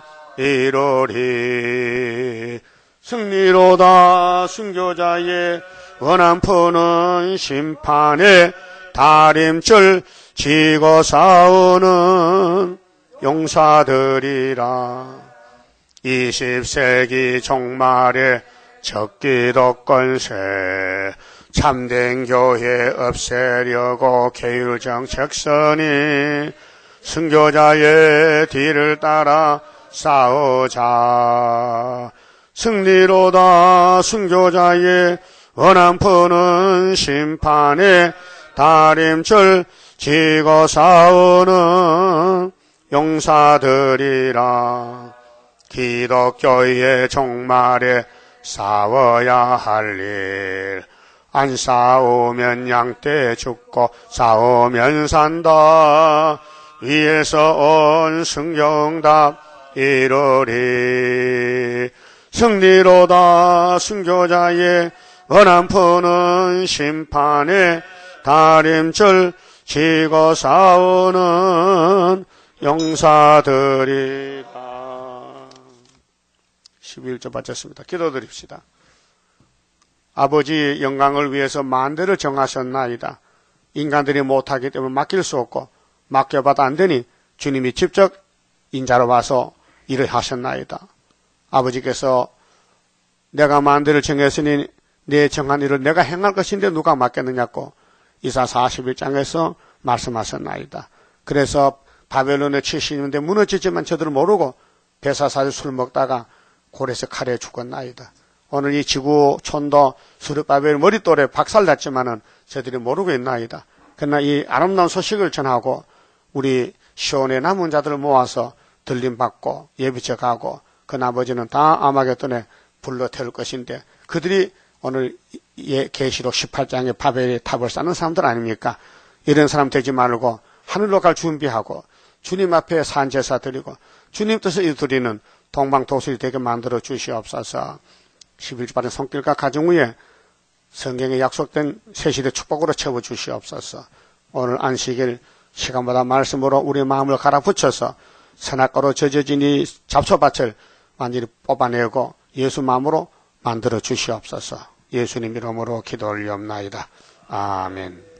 이루리. 승리로다 순교자의 원한 푸는 심판의 다림줄 지고 싸우는 용사들이라. 20세기 종말에 적기도 권세 참된 교회 없애려고 계율정책선이 순교자의 뒤를 따라 싸우자. 승리로다 순교자의 원한 푸는 심판의 다림줄 지고 싸우는 용사들이라. 기독교의 종말에 싸워야 할 일. 안 싸우면 양떼 죽고 싸우면 산다. 위에서 온 성경답 이루리. 승리로다 순교자의 원한 푸는 심판의 다림줄 지고 싸우는 용사들이다. 11절 바쳤습니다. 기도드립시다. 아버지 영광을 위해서 만대를 정하셨나이다. 인간들이 못하기 때문에 맡길 수 없고 맡겨봐도 안 되니 주님이 직접 인자로 와서 일을 하셨나이다. 아버지께서 내가 만대를 정했으니 내 정한 일을 내가 행할 것인데 누가 맡겠느냐고 이사 41장에서 말씀하셨나이다. 그래서 바벨론의 70년대 무너지지만 저들은 모르고 배사사를 술 먹다가 골에서 칼에 죽었나이다. 오늘 이 지구촌도 스룹바벨 머릿돌에 박살났지만은 저들이 모르고 있나이다. 그러나 이 아름다운 소식을 전하고 우리 시온의 남은 자들을 모아서 들림받고 예비쳐 가고 그 나머지는 다 아마겟돈에 불러 태울 것인데 그들이 오늘 계시록 18장에 바벨의 탑을 쌓는 사람들 아닙니까? 이런 사람 되지 말고 하늘로 갈 준비하고 주님 앞에 산제사 드리고 주님 뜻을 이루리는 동방도술이 되게 만들어 주시옵소서. 11주 바른 손길과 가정 위에 성경에 약속된 새시대 축복으로 채워 주시옵소서. 오늘 안식일 시간마다 말씀으로 우리 마음을 갈아붙여서 선악과로 젖어진 이 잡초밭을 완전히 뽑아내고 예수 마음으로 만들어 주시옵소서. 예수님 이름으로 기도 올리옵나이다. 아멘.